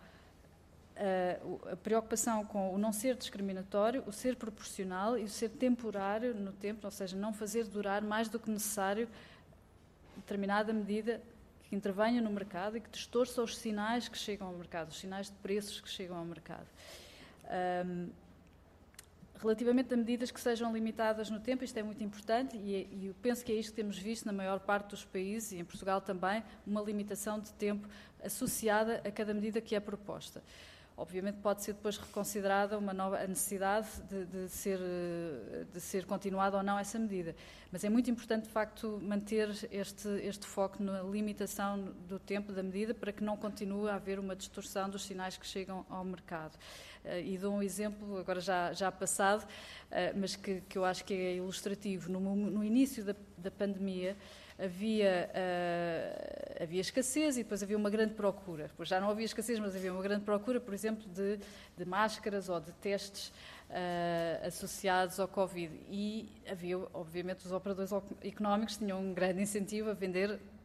a preocupação com o não ser discriminatório, o ser proporcional e o ser temporário no tempo, ou seja, não fazer durar mais do que necessário determinada medida que intervenha no mercado e que distorça os sinais que chegam ao mercado, os sinais de preços que chegam ao mercado. Um, relativamente a medidas que sejam limitadas no tempo, isto é muito importante e, e eu penso que é isto que temos visto na maior parte dos países e em Portugal também, uma limitação de tempo associada a cada medida que é proposta. Obviamente pode ser depois reconsiderada uma nova a necessidade de, de, ser, de ser continuada ou não essa medida. Mas é muito importante, de facto, manter este, este foco na limitação do tempo da medida para que não continue a haver uma distorção dos sinais que chegam ao mercado. Uh, e dou um exemplo, agora já, já passado, uh, mas que, que eu acho que é ilustrativo. No, no início da, da pandemia, Havia, uh, havia escassez e depois havia uma grande procura. Depois já não havia escassez, mas havia uma grande procura, por exemplo, de, de máscaras ou de testes uh, associados ao Covid. E havia, obviamente, os operadores económicos tinham um grande incentivo a vender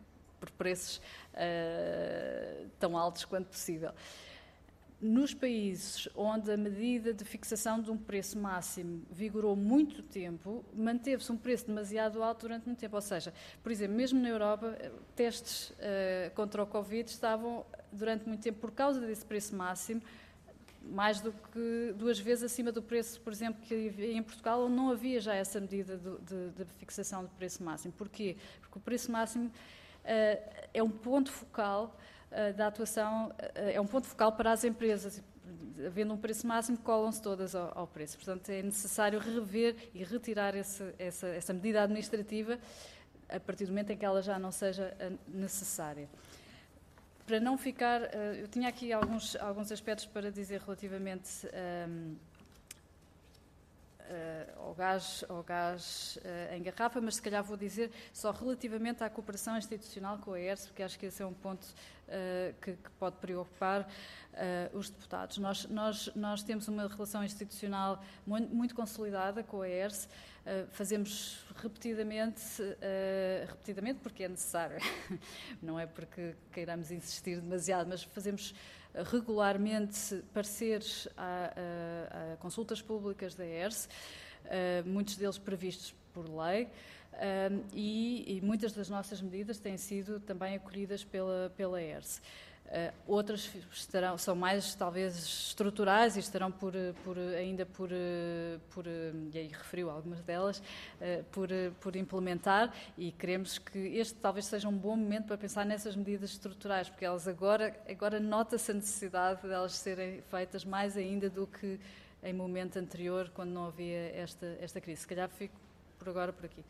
por preços uh, tão altos quanto possível. Nos países onde a medida de fixação de um preço máximo vigorou muito tempo, manteve-se um preço demasiado alto durante muito tempo. Ou seja, por exemplo, mesmo na Europa, testes uh, contra o Covid estavam durante muito tempo, por causa desse preço máximo, mais do que duas vezes acima do preço, por exemplo, que havia em Portugal, onde não havia já essa medida de, de, de fixação de preço máximo. Porquê? Porque o preço máximo uh, é um ponto focal da atuação, é um ponto focal para as empresas. Havendo um preço máximo, colam-se todas ao, ao preço. Portanto, é necessário rever e retirar esse, essa, essa medida administrativa a partir do momento em que ela já não seja necessária. Para não ficar... Eu tinha aqui alguns, alguns aspectos para dizer relativamente um, ao gás, ao gás uh, em garrafa, mas se calhar vou dizer só relativamente à cooperação institucional com a E R S, porque acho que esse é um ponto uh, que, que pode preocupar uh, os deputados. Nós, nós, nós temos uma relação institucional muito, muito consolidada com a E R S, uh, fazemos repetidamente, uh, repetidamente porque é necessário, não é porque queiramos insistir demasiado, mas fazemos regularmente pareceres a, a, a consultas públicas da E R S, uh, muitos deles previstos por lei, uh, e, e muitas das nossas medidas têm sido também acolhidas pela, pela E R S. Uh, outras estarão, são mais, talvez, estruturais e estarão por, por, ainda por, por, e aí referiu algumas delas, uh, por, por implementar, e queremos que este talvez seja um bom momento para pensar nessas medidas estruturais, porque elas agora, agora nota-se a necessidade de elas serem feitas mais ainda do que em momento anterior, quando não havia esta, esta crise. Se calhar fico por agora por aqui.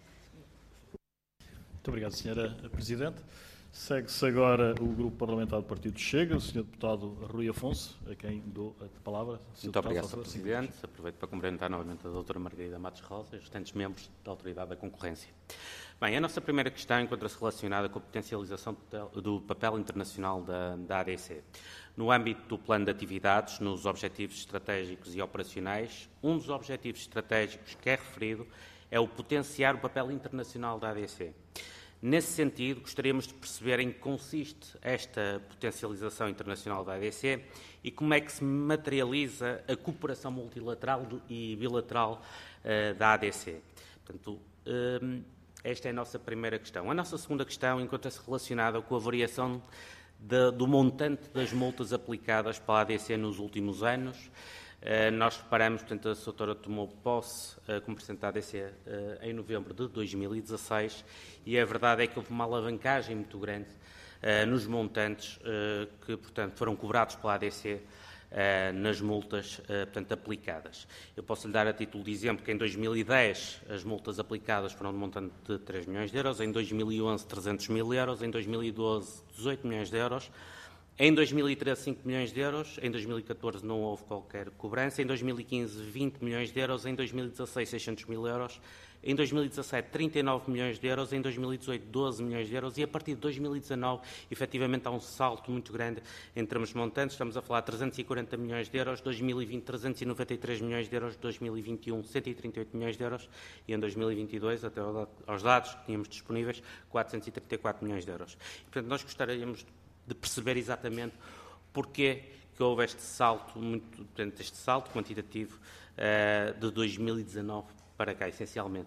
Muito obrigado, senhora Presidente. Segue-se agora o Grupo Parlamentar do Partido Chega, o senhor Deputado Rui Afonso, a quem dou a palavra. Muito obrigado, senhor Presidente. Aproveito para cumprimentar novamente a doutora Margarida Matos Rosa e os restantes membros da Autoridade da Concorrência. Bem, a nossa primeira questão encontra-se relacionada com a potencialização do papel internacional da, da A D C. No âmbito do plano de atividades, nos objetivos estratégicos e operacionais, um dos objetivos estratégicos que é referido é o potenciar o papel internacional da A D C. Nesse sentido, gostaríamos de perceber em que consiste esta potencialização internacional da A D C e como é que se materializa a cooperação multilateral e bilateral uh, da A D C. Portanto, um, esta é a nossa primeira questão. A nossa segunda questão encontra-se relacionada com a variação de, do montante das multas aplicadas pela A D C nos últimos anos. Uh, nós reparamos, portanto, a doutora tomou posse uh, como Presidente da A D C uh, em novembro de dois mil e dezasseis e a verdade é que houve uma alavancagem muito grande uh, nos montantes uh, que, portanto, foram cobrados pela A D C uh, nas multas, uh, portanto, aplicadas. Eu posso lhe dar a título de exemplo que em dois mil e dez as multas aplicadas foram de montante de três milhões de euros, em dois mil e onze trezentos mil euros, em dois mil e doze dezoito milhões de euros, em dois mil e treze, cinco milhões de euros, em dois mil e catorze não houve qualquer cobrança, em dois mil e quinze, vinte milhões de euros, em dois mil e dezasseis, seiscentos mil euros, em dois mil e dezassete, trinta e nove milhões de euros, em dois mil e dezoito, doze milhões de euros e a partir de dois mil e dezanove, efetivamente, há um salto muito grande em termos de montantes. Estamos a falar de trezentos e quarenta milhões de euros, dois mil e vinte, trezentos e noventa e três milhões de euros, dois mil e vinte e um, cento e trinta e oito milhões de euros e em dois mil e vinte e dois, até aos dados que tínhamos disponíveis, quatrocentos e trinta e quatro milhões de euros. E, portanto, nós gostaríamos de perceber exatamente porque que houve este salto, muito, portanto, este salto quantitativo uh, de dois mil e dezanove para cá, essencialmente.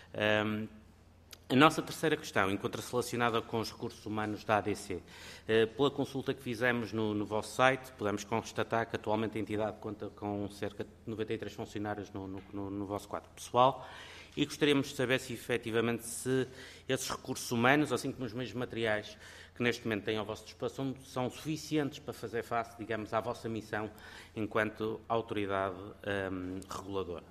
Um, a nossa terceira questão encontra-se relacionada com os recursos humanos da A D C. Uh, pela consulta que fizemos no, no vosso site, podemos constatar que atualmente a entidade conta com cerca de noventa e três funcionários no, no, no, no vosso quadro pessoal e gostaríamos de saber se, efetivamente, se esses recursos humanos, assim como os meios materiais que neste momento têm ao vosso dispor, são, são suficientes para fazer face, digamos, à vossa missão enquanto autoridade um, reguladora.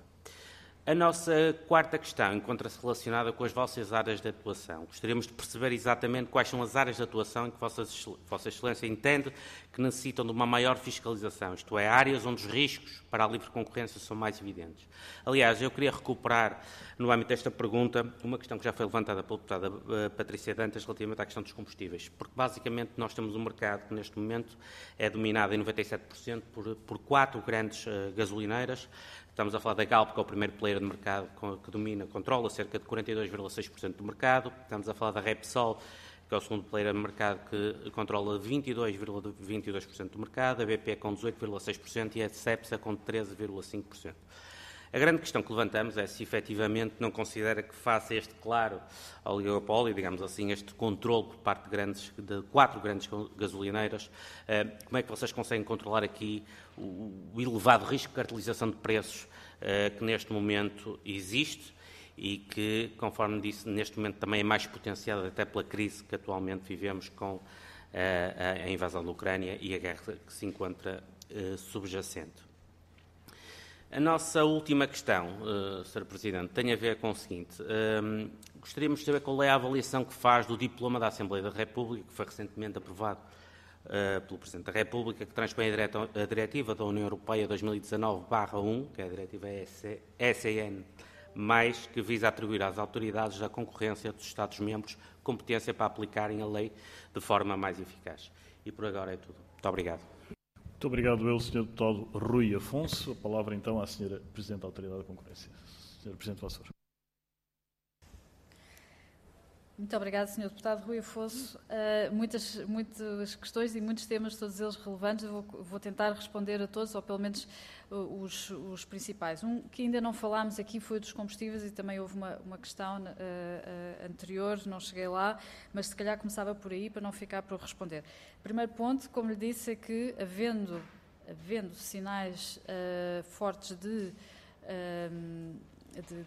A nossa quarta questão encontra-se relacionada com as vossas áreas de atuação. Gostaríamos de perceber exatamente quais são as áreas de atuação em que Vossa, Vossa Excelência entende que necessitam de uma maior fiscalização, isto é, áreas onde os riscos para a livre concorrência são mais evidentes. Aliás, eu queria recuperar, no âmbito desta pergunta, uma questão que já foi levantada pela deputada uh, Patrícia Dantas relativamente à questão dos combustíveis, porque basicamente nós temos um mercado que neste momento é dominado em noventa e sete por cento por, por quatro grandes uh, gasolineiras. Estamos a falar da Galp, que é o primeiro player de mercado que domina, controla cerca de quarenta e dois vírgula seis por cento do mercado. Estamos a falar da Repsol, que é o segundo player de mercado, que controla vinte e dois vírgula vinte e dois por cento do mercado, a B P com dezoito vírgula seis por cento e a Cepsa com treze vírgula cinco por cento. A grande questão que levantamos é se efetivamente não considera que faça este claro oligopólio, digamos assim, este controle por parte de, grandes, de quatro grandes gasolineiras, como é que vocês conseguem controlar aqui o elevado risco de cartelização de preços que neste momento existe e que, conforme disse, neste momento também é mais potenciado até pela crise que atualmente vivemos com a invasão da Ucrânia e a guerra que se encontra subjacente. A nossa última questão, uh, senhor Presidente, tem a ver com o seguinte. Uh, gostaríamos de saber qual é a avaliação que faz do diploma da Assembleia da República, que foi recentemente aprovado uh, pelo Presidente da República, que transpõe a, direta, a Diretiva da União Europeia dois mil e dezanove barra um, que é a Diretiva S E N, mais que visa atribuir às autoridades da concorrência dos Estados-membros competência para aplicarem a lei de forma mais eficaz. E por agora é tudo. Muito obrigado. Muito obrigado, eu, senhor Deputado Rui Afonso. A palavra, então, à senhora Presidente da Autoridade da Concorrência. senhora Presidente Vassour. Muito obrigada, senhor Deputado Rui Afonso. Uh, muitas, muitas questões e muitos temas, todos eles relevantes. Eu vou, vou tentar responder a todos, ou pelo menos uh, os, os principais. Um que ainda não falámos aqui foi dos combustíveis e também houve uma, uma questão uh, uh, anterior, não cheguei lá, mas se calhar começava por aí para não ficar por responder. Primeiro ponto, como lhe disse, é que havendo, havendo sinais uh, fortes de, uh, de, de,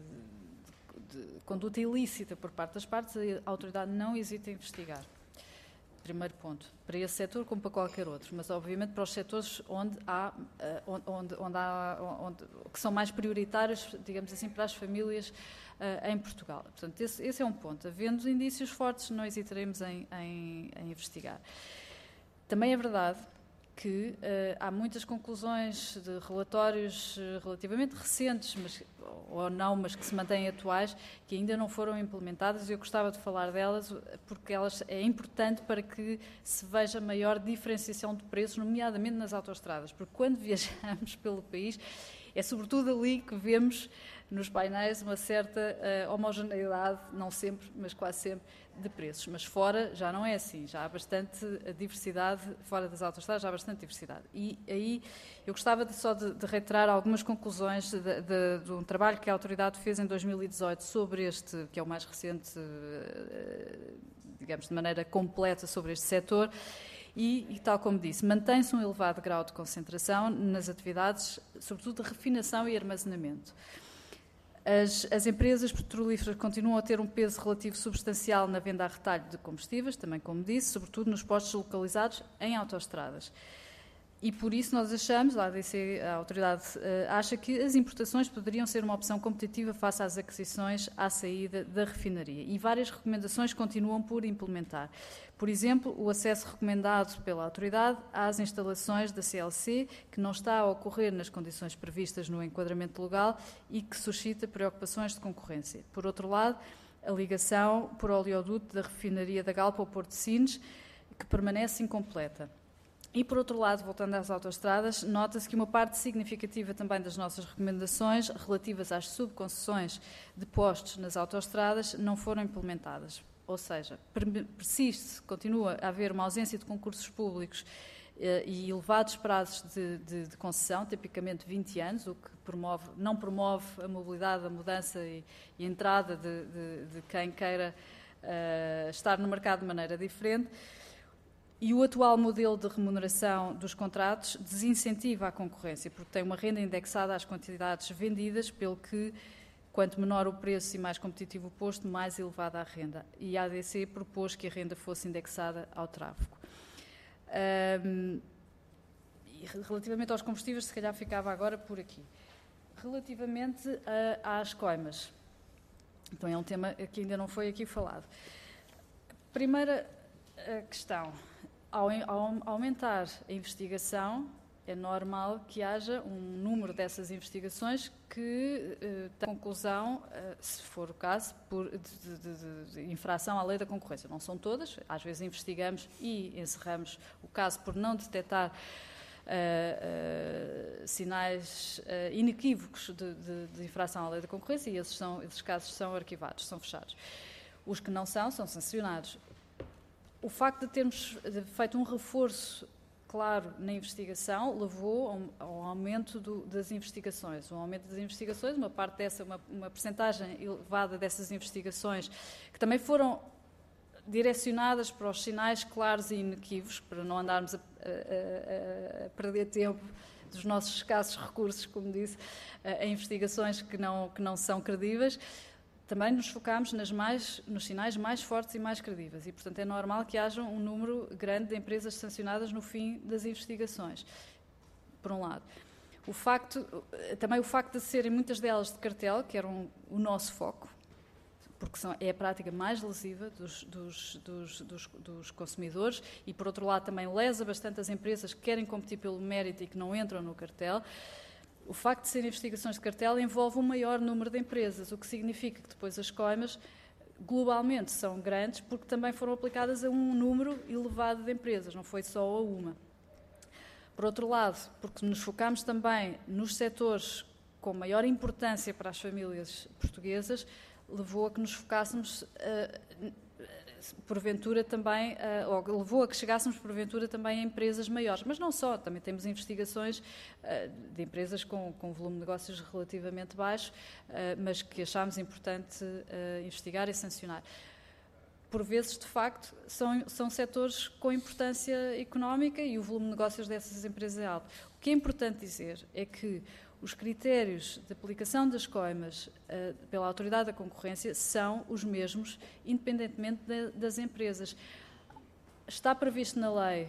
de, de conduta ilícita por parte das partes, a autoridade não hesita em investigar. Primeiro ponto, para esse setor como para qualquer outro, mas obviamente para os setores onde há, uh, onde, onde há onde, que são mais prioritários, digamos assim, para as famílias uh, em Portugal. Portanto, esse, esse é um ponto. Havendo indícios fortes, não hesitaremos em, em, em investigar. Também é verdade que uh, há muitas conclusões de relatórios uh, relativamente recentes, mas, ou não, mas que se mantêm atuais, que ainda não foram implementadas, e eu gostava de falar delas, porque elas é importante para que se veja maior diferenciação de preços, nomeadamente nas autoestradas, porque quando viajamos pelo país, é sobretudo ali que vemos nos painéis uma certa uh, homogeneidade, não sempre, mas quase sempre, de preços. Mas fora já não é assim, já há bastante diversidade, fora das autoestradas já há bastante diversidade. E aí eu gostava de, só de, de reiterar algumas conclusões de, de, de um trabalho que a autoridade fez em dois mil e dezoito sobre este, que é o mais recente, uh, digamos, de maneira completa sobre este setor. E, e, tal como disse, mantém-se um elevado grau de concentração nas atividades, sobretudo de refinação e armazenamento. As, as empresas petrolíferas continuam a ter um peso relativo substancial na venda a retalho de combustíveis, também como disse, sobretudo nos postos localizados em autoestradas. E por isso nós achamos, a A D C, a autoridade, acha que as importações poderiam ser uma opção competitiva face às aquisições à saída da refinaria. E várias recomendações continuam por implementar. Por exemplo, o acesso recomendado pela autoridade às instalações da C L C, que não está a ocorrer nas condições previstas no enquadramento legal e que suscita preocupações de concorrência. Por outro lado, a ligação por oleoduto da refinaria da Galpa ao Porto de Sines, que permanece incompleta. E, por outro lado, voltando às autoestradas, nota-se que uma parte significativa também das nossas recomendações relativas às subconcessões de postos nas autoestradas não foram implementadas. Ou seja, persiste, continua a haver uma ausência de concursos públicos eh, e elevados prazos de, de, de concessão, tipicamente vinte anos, o que promove, não promove a mobilidade, a mudança e, e a entrada de, de, de quem queira uh, estar no mercado de maneira diferente. E o atual modelo de remuneração dos contratos desincentiva a concorrência, porque tem uma renda indexada às quantidades vendidas, pelo que, quanto menor o preço e mais competitivo o posto, mais elevada a renda. E a A D C propôs que a renda fosse indexada ao tráfego. Um, e relativamente aos combustíveis, se calhar ficava agora por aqui. Relativamente a, às coimas, então é um tema que ainda não foi aqui falado. Primeira questão. Ao, ao aumentar a investigação, é normal que haja um número dessas investigações que eh, tem conclusão, eh, se for o caso, por, de, de, de, de infração à lei da concorrência. Não são todas, às vezes investigamos e encerramos o caso por não detectar Uh, uh, sinais uh, inequívocos de, de, de infração à lei da concorrência, e esses, são, esses casos são arquivados, são fechados. Os que não são, são sancionados. o facto de termos feito um reforço claro na investigação levou ao, ao aumento do, das investigações. O aumento das investigações, uma parte dessa, uma, uma percentagem elevada dessas investigações, que também foram direcionadas para os sinais claros e inequívocos, para não andarmos a, a, a, a perder tempo dos nossos escassos recursos, como disse, a, a investigações que não, que não são credíveis. Também nos focámos nas mais, nos sinais mais fortes e mais credíveis e, portanto, é normal que haja um número grande de empresas sancionadas no fim das investigações, por um lado. O facto, também o facto de serem muitas delas de cartel, que eram o nosso foco, porque são, é a prática mais lesiva dos, dos, dos, dos, dos consumidores e, por outro lado, também lesa bastante as empresas que querem competir pelo mérito e que não entram no cartel. O facto de serem investigações de cartel envolve um maior número de empresas, o que significa que depois as coimas globalmente são grandes porque também foram aplicadas a um número elevado de empresas, não foi só a uma. Por outro lado, porque nos focámos também nos setores com maior importância para as famílias portuguesas, levou a que nos focássemos, uh, porventura também, uh, ou levou a que chegássemos porventura também a empresas maiores. Mas não só, também temos investigações uh, de empresas com, com volume de negócios relativamente baixo, uh, mas que achámos importante uh, investigar e sancionar. Por vezes, de facto, são, são setores com importância económica e o volume de negócios dessas empresas é alto. O que é importante dizer é que os critérios de aplicação das coimas uh, pela Autoridade da Concorrência são os mesmos, independentemente de, das empresas. Está previsto na lei,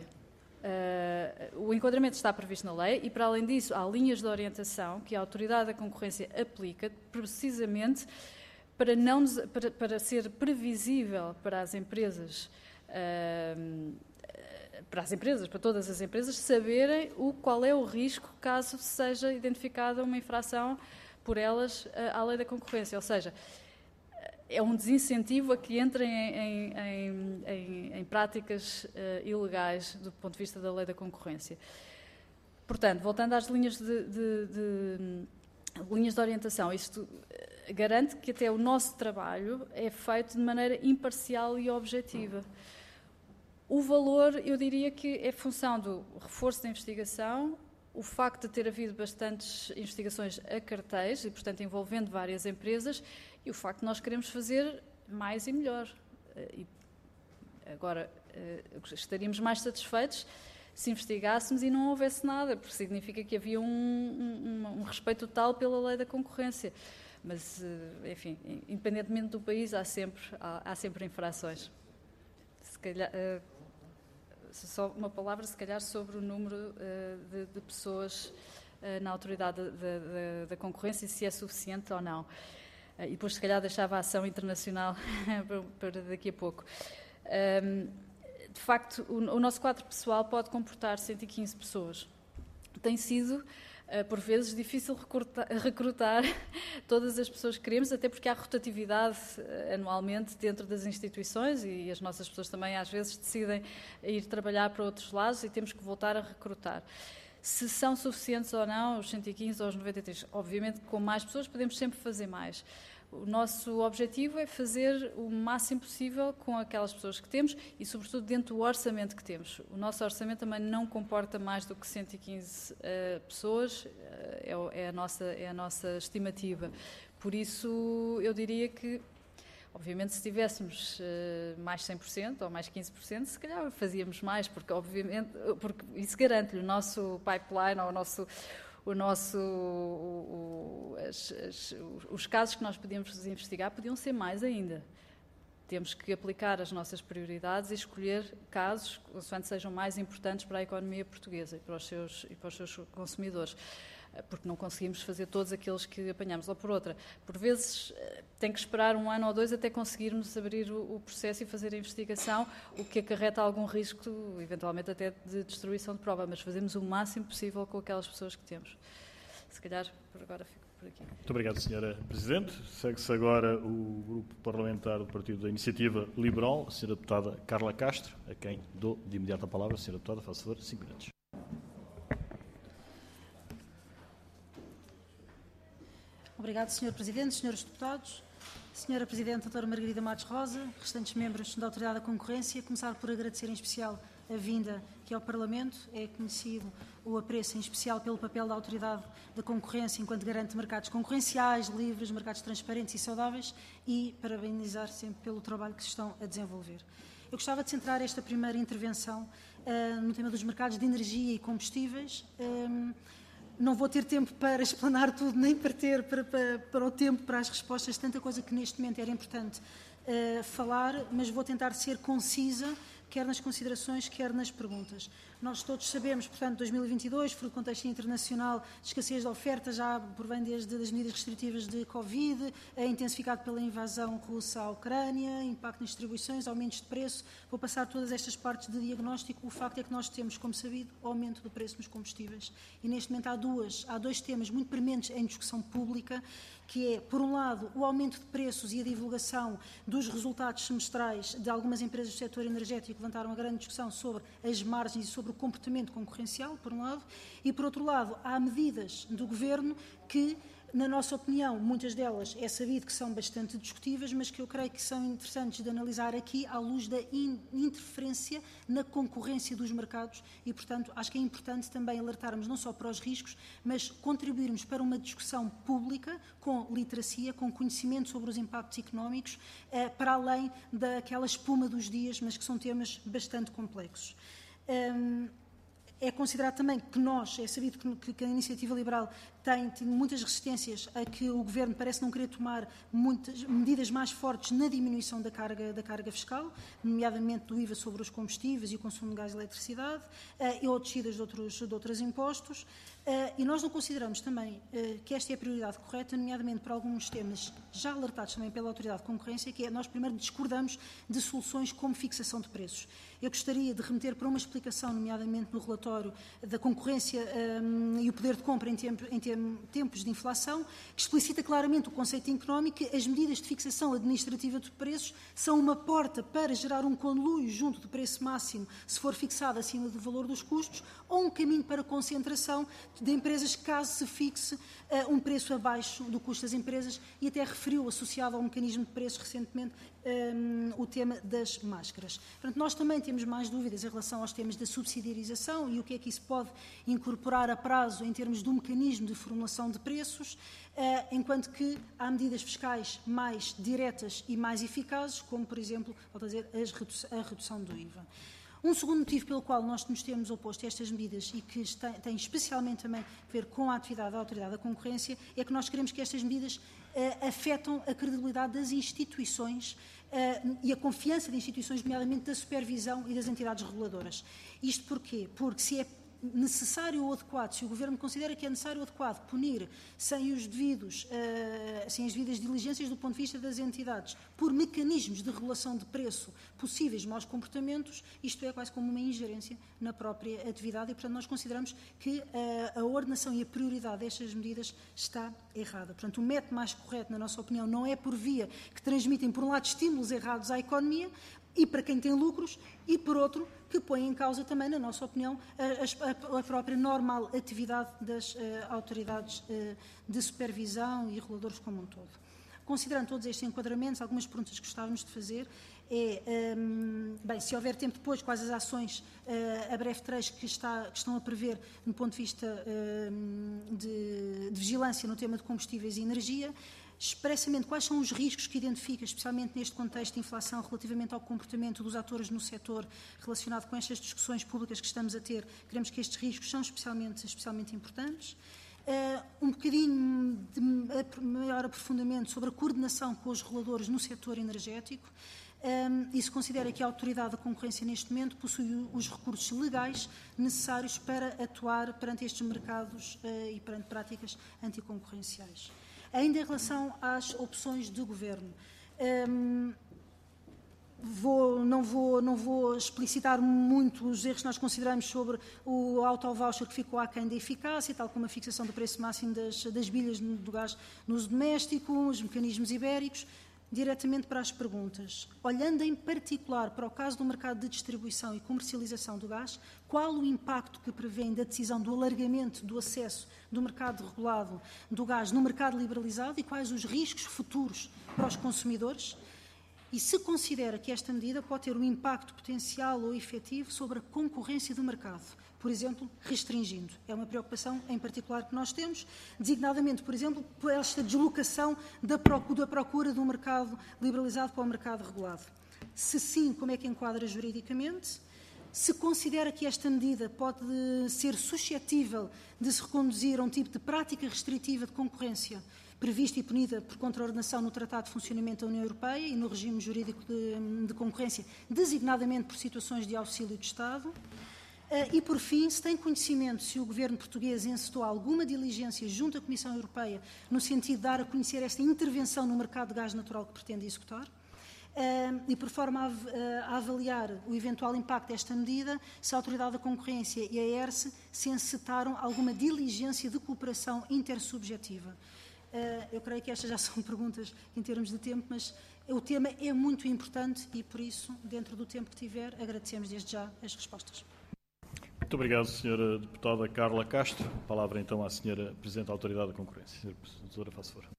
uh, o enquadramento está previsto na lei e, para além disso, há linhas de orientação que a Autoridade da Concorrência aplica precisamente para, não, para, para ser previsível para as empresas, uh, para as empresas, para todas as empresas, saberem o, qual é o risco caso seja identificada uma infração por elas à lei da concorrência. Ou seja, é um desincentivo a que entrem em, em, em, em práticas uh, ilegais do ponto de vista da lei da concorrência. Portanto, voltando às linhas de, de, de, linhas de orientação, isto garante que até o nosso trabalho é feito de maneira imparcial e objetiva. O valor, eu diria que é função do reforço da investigação, o facto de ter havido bastantes investigações a cartéis e, portanto, envolvendo várias empresas, e o facto de nós queremos fazer mais e melhor. E agora, estaríamos mais satisfeitos se investigássemos e não houvesse nada, porque significa que havia um, um, um respeito total pela lei da concorrência. Mas, enfim, independentemente do país, há sempre, há, há sempre infrações. Se calhar... Só uma palavra, se calhar, sobre o número uh, de, de pessoas uh, na autoridade da concorrência e se é suficiente ou não. Uh, e depois, se calhar, deixava a ação internacional para, para daqui a pouco. Um, de facto, o, o nosso quadro pessoal pode comportar cento e quinze pessoas. Tem sido, uh, por vezes, difícil recrutar, recrutar todas as pessoas que queremos, até porque há rotatividade uh, anualmente dentro das instituições e as nossas pessoas também, às vezes, decidem ir trabalhar para outros lados e temos que voltar a recrutar. Se são suficientes ou não, os cento e quinze ou os noventa e três, obviamente, com mais pessoas podemos sempre fazer mais. O nosso objetivo é fazer o máximo possível com aquelas pessoas que temos e, sobretudo, dentro do orçamento que temos. O nosso orçamento também não comporta mais do que cento e quinze uh, pessoas, uh, é, é, a nossa, é a nossa estimativa. Por isso, eu diria que, obviamente, se tivéssemos uh, mais cem por cento ou mais quinze por cento, se calhar fazíamos mais, porque, obviamente, porque isso garante-lhe o nosso pipeline, ou o nosso... O nosso, o, o, as, as, os casos que nós podíamos investigar podiam ser mais ainda. Temos que aplicar as nossas prioridades e escolher casos que sejam mais importantes para a economia portuguesa e para os seus, e para os seus consumidores, porque não conseguimos fazer todos aqueles que apanhamos. Ou por outra, por vezes tem que esperar um ano ou dois até conseguirmos abrir o, o processo e fazer a investigação, o que acarreta algum risco, eventualmente até de destruição de prova, mas fazemos o máximo possível com aquelas pessoas que temos. Se calhar, por agora, fico por aqui. Muito obrigado, senhora Presidente. Segue-se agora o Grupo Parlamentar do Partido da Iniciativa Liberal, a senhora Deputada Carla Castro, a quem dou de imediato a palavra. Senhora Deputada, faça favor, cinco minutos. Obrigado, senhor Presidente, senhores deputados. Senhora Presidente, doutora Margarida Matos Rosa, restantes membros da Autoridade da Concorrência, começar por agradecer em especial a vinda aqui ao Parlamento. É conhecido o apreço em especial pelo papel da Autoridade da Concorrência enquanto garante de mercados concorrenciais, livres, mercados transparentes e saudáveis, e parabenizar sempre pelo trabalho que se estão a desenvolver. Eu gostava de centrar esta primeira intervenção uh, no tema dos mercados de energia e combustíveis. Um, Não vou ter tempo para explanar tudo, nem para ter para, para, para o tempo, para as respostas, tanta coisa que neste momento era importante uh, falar, mas vou tentar ser concisa, quer nas considerações, quer nas perguntas. Nós todos sabemos, portanto, dois mil e vinte e dois, fruto do contexto internacional de escassez de oferta, já provém desde as medidas restritivas de Covid, é intensificado pela invasão russa à Ucrânia, impacto nas distribuições, aumentos de preço. Vou passar todas estas partes de diagnóstico. O facto é que nós temos, como sabido, aumento do preço nos combustíveis. E neste momento há, duas, há dois temas muito prementes em discussão pública, que é, por um lado, o aumento de preços e a divulgação dos resultados semestrais de algumas empresas do setor energético que levantaram a grande discussão sobre as margens e sobre o comportamento concorrencial, por um lado, e, por outro lado, há medidas do Governo que, na nossa opinião, muitas delas é sabido que são bastante discutíveis, mas que eu creio que são interessantes de analisar aqui à luz da in interferência na concorrência dos mercados e, portanto, acho que é importante também alertarmos não só para os riscos, mas contribuirmos para uma discussão pública com literacia, com conhecimento sobre os impactos económicos, eh, para além daquela espuma dos dias, mas que são temas bastante complexos. Um, É considerado também que nós, é sabido que, que a Iniciativa Liberal tem tido muitas resistências a que o Governo parece não querer tomar muitas medidas mais fortes na diminuição da carga, da carga fiscal, nomeadamente do I V A sobre os combustíveis e o consumo de gás e eletricidade, uh, e ou descidas de outros, de outros impostos. Uh, e nós não consideramos também uh, que esta é a prioridade correta, nomeadamente para alguns temas já alertados também pela Autoridade de Concorrência, que é nós primeiro discordamos de soluções como fixação de preços. Eu gostaria de remeter para uma explicação, nomeadamente no relatório da concorrência um, e o poder de compra em, tempo, em tem, tempos de inflação, que explicita claramente o conceito económico que as medidas de fixação administrativa de preços são uma porta para gerar um conluio junto do preço máximo, se for fixado acima do valor dos custos, ou um caminho para concentração de empresas caso se fixe uh, um preço abaixo do custo das empresas, e até referiu, associado ao mecanismo de preços recentemente, um, o tema das máscaras. Portanto, nós também temos mais dúvidas em relação aos temas da subsidiarização e o que é que isso pode incorporar a prazo em termos do mecanismo de formulação de preços, uh, enquanto que há medidas fiscais mais diretas e mais eficazes, como, por exemplo, volto a dizer, as redu a redução do I V A. Um segundo motivo pelo qual nós nos temos oposto a estas medidas e que está, tem especialmente também a ver com a atividade da Autoridade da Concorrência é que nós queremos que estas medidas uh, afetam a credibilidade das instituições uh, e a confiança de instituições, nomeadamente da supervisão e das entidades reguladoras. Isto porquê? Porque se é necessário ou adequado, se o Governo considera que é necessário ou adequado punir sem os devidos, uh, sem as devidas diligências do ponto de vista das entidades, por mecanismos de regulação de preço possíveis maus comportamentos, isto é quase como uma ingerência na própria atividade e, portanto, nós consideramos que uh, a ordenação e a prioridade destas medidas está errada. Portanto, o método mais correto, na nossa opinião, não é por via que transmitem, por um lado, estímulos errados à economia, e para quem tem lucros, e por outro, que põe em causa também, na nossa opinião, a, a, a própria normal atividade das uh, autoridades uh, de supervisão e reguladores como um todo. Considerando todos estes enquadramentos, algumas perguntas que gostávamos de fazer é, um, bem, se houver tempo depois, quais as ações uh, a breve trecho que, está, que estão a prever no ponto de vista um, de, de vigilância no tema de combustíveis e energia, expressamente quais são os riscos que identifica, especialmente neste contexto de inflação, relativamente ao comportamento dos atores no setor relacionado com estas discussões públicas que estamos a ter. Queremos que estes riscos são especialmente, especialmente importantes. Uh, um bocadinho de maior aprofundamento sobre a coordenação com os reguladores no setor energético. Um, e se considera que a Autoridade da Concorrência, neste momento, possui os recursos legais necessários para atuar perante estes mercados uh, e perante práticas anticoncorrenciais. Ainda em relação às opções do Governo, um, vou, não, vou, não vou explicitar muito os erros que nós consideramos sobre o auto-voucher que ficou aquém da eficácia, tal como a fixação do preço máximo das, das bilhas do gás no uso doméstico, os mecanismos ibéricos. diretamente para as perguntas. Olhando em particular para o caso do mercado de distribuição e comercialização do gás, qual o impacto que prevêem da decisão do alargamento do acesso do mercado regulado do gás no mercado liberalizado e quais os riscos futuros para os consumidores? E se considera que esta medida pode ter um impacto potencial ou efetivo sobre a concorrência do mercado, por exemplo, restringindo. É uma preocupação em particular que nós temos, designadamente, por exemplo, por esta deslocação da procura do mercado liberalizado para o mercado regulado. Se sim, como é que enquadra juridicamente? Se considera que esta medida pode ser suscetível de se reconduzir a um tipo de prática restritiva de concorrência prevista e punida por contraordenação no Tratado de Funcionamento da União Europeia e no regime jurídico de, de concorrência, designadamente por situações de auxílio de Estado. E, por fim, se tem conhecimento se o Governo português encetou alguma diligência junto à Comissão Europeia no sentido de dar a conhecer esta intervenção no mercado de gás natural que pretende executar, e por forma a avaliar o eventual impacto desta medida, se a Autoridade da Concorrência e a E R S se encetaram alguma diligência de cooperação intersubjetiva. Eu creio que estas já são perguntas em termos de tempo, mas o tema é muito importante e, por isso, dentro do tempo que tiver, agradecemos desde já as respostas. Muito obrigado, senhora Deputada Carla Castro. A palavra, então, à senhora Presidente da Autoridade da Concorrência. Senhora Professora, faça favor.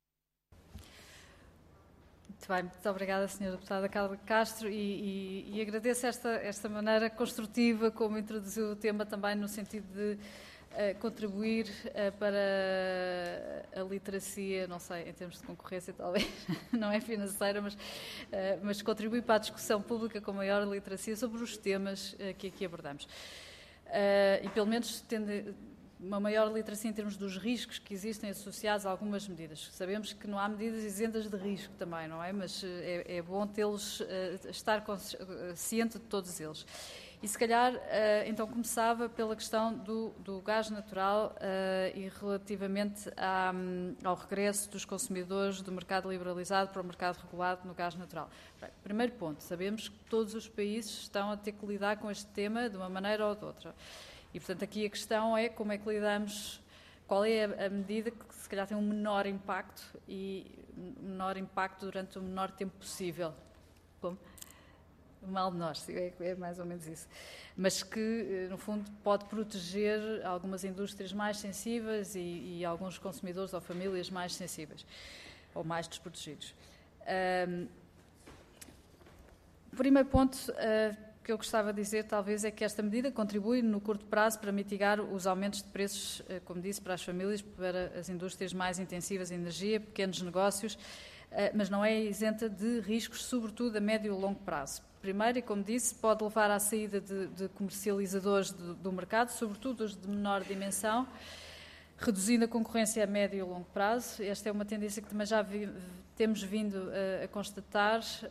Muito bem, muito obrigada, senhora Deputada Carla Castro, e, e, e agradeço esta, esta maneira construtiva como introduziu o tema também no sentido de uh, contribuir uh, para a literacia, não sei, em termos de concorrência talvez, não é financeira, mas, uh, mas contribuir para a discussão pública com maior literacia sobre os temas uh, que aqui abordamos. Uh, e pelo menos tendo uma maior literacia em termos dos riscos que existem associados a algumas medidas. Sabemos que não há medidas isentas de risco também, não é? Mas é, é bom tê-los, uh, estar ciente de todos eles. E se calhar, uh, então começava pela questão do, do gás natural uh, e relativamente à, ao regresso dos consumidores do mercado liberalizado para o mercado regulado no gás natural. Primeiro ponto, sabemos que todos os países estão a ter que lidar com este tema de uma maneira ou de outra. E, portanto, aqui a questão é como é que lidamos, qual é a, a medida que se calhar tem um menor impacto e menor impacto durante o menor tempo possível. Como? O mal menor, é, é mais ou menos isso. Mas que, no fundo, pode proteger algumas indústrias mais sensíveis e, e alguns consumidores ou famílias mais sensíveis ou mais desprotegidos. Um, primeiro ponto uh, que eu gostava de dizer, talvez, é que esta medida contribui no curto prazo para mitigar os aumentos de preços, uh, como disse, para as famílias, para as indústrias mais intensivas em energia, pequenos negócios, uh, mas não é isenta de riscos, sobretudo a médio e longo prazo. Primeiro, e como disse, pode levar à saída de, de comercializadores do, do mercado, sobretudo os de menor dimensão, reduzindo a concorrência a médio e longo prazo. Esta é uma tendência que também já vi, temos vindo a, a constatar, uh,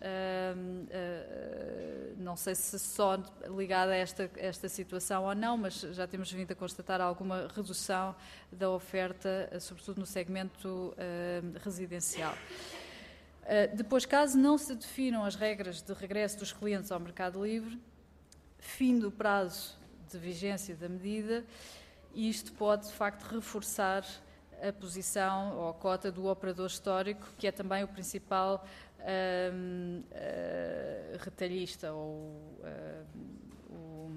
uh, não sei se só ligada a esta, esta situação ou não, mas já temos vindo a constatar alguma redução da oferta, uh, sobretudo no segmento uh, residencial. Uh, depois, caso não se definam as regras de regresso dos clientes ao mercado livre, fim do prazo de vigência da medida, e isto pode, de facto, reforçar a posição ou a cota do operador histórico, que é também o principal uh, uh, retalhista ou uh, o,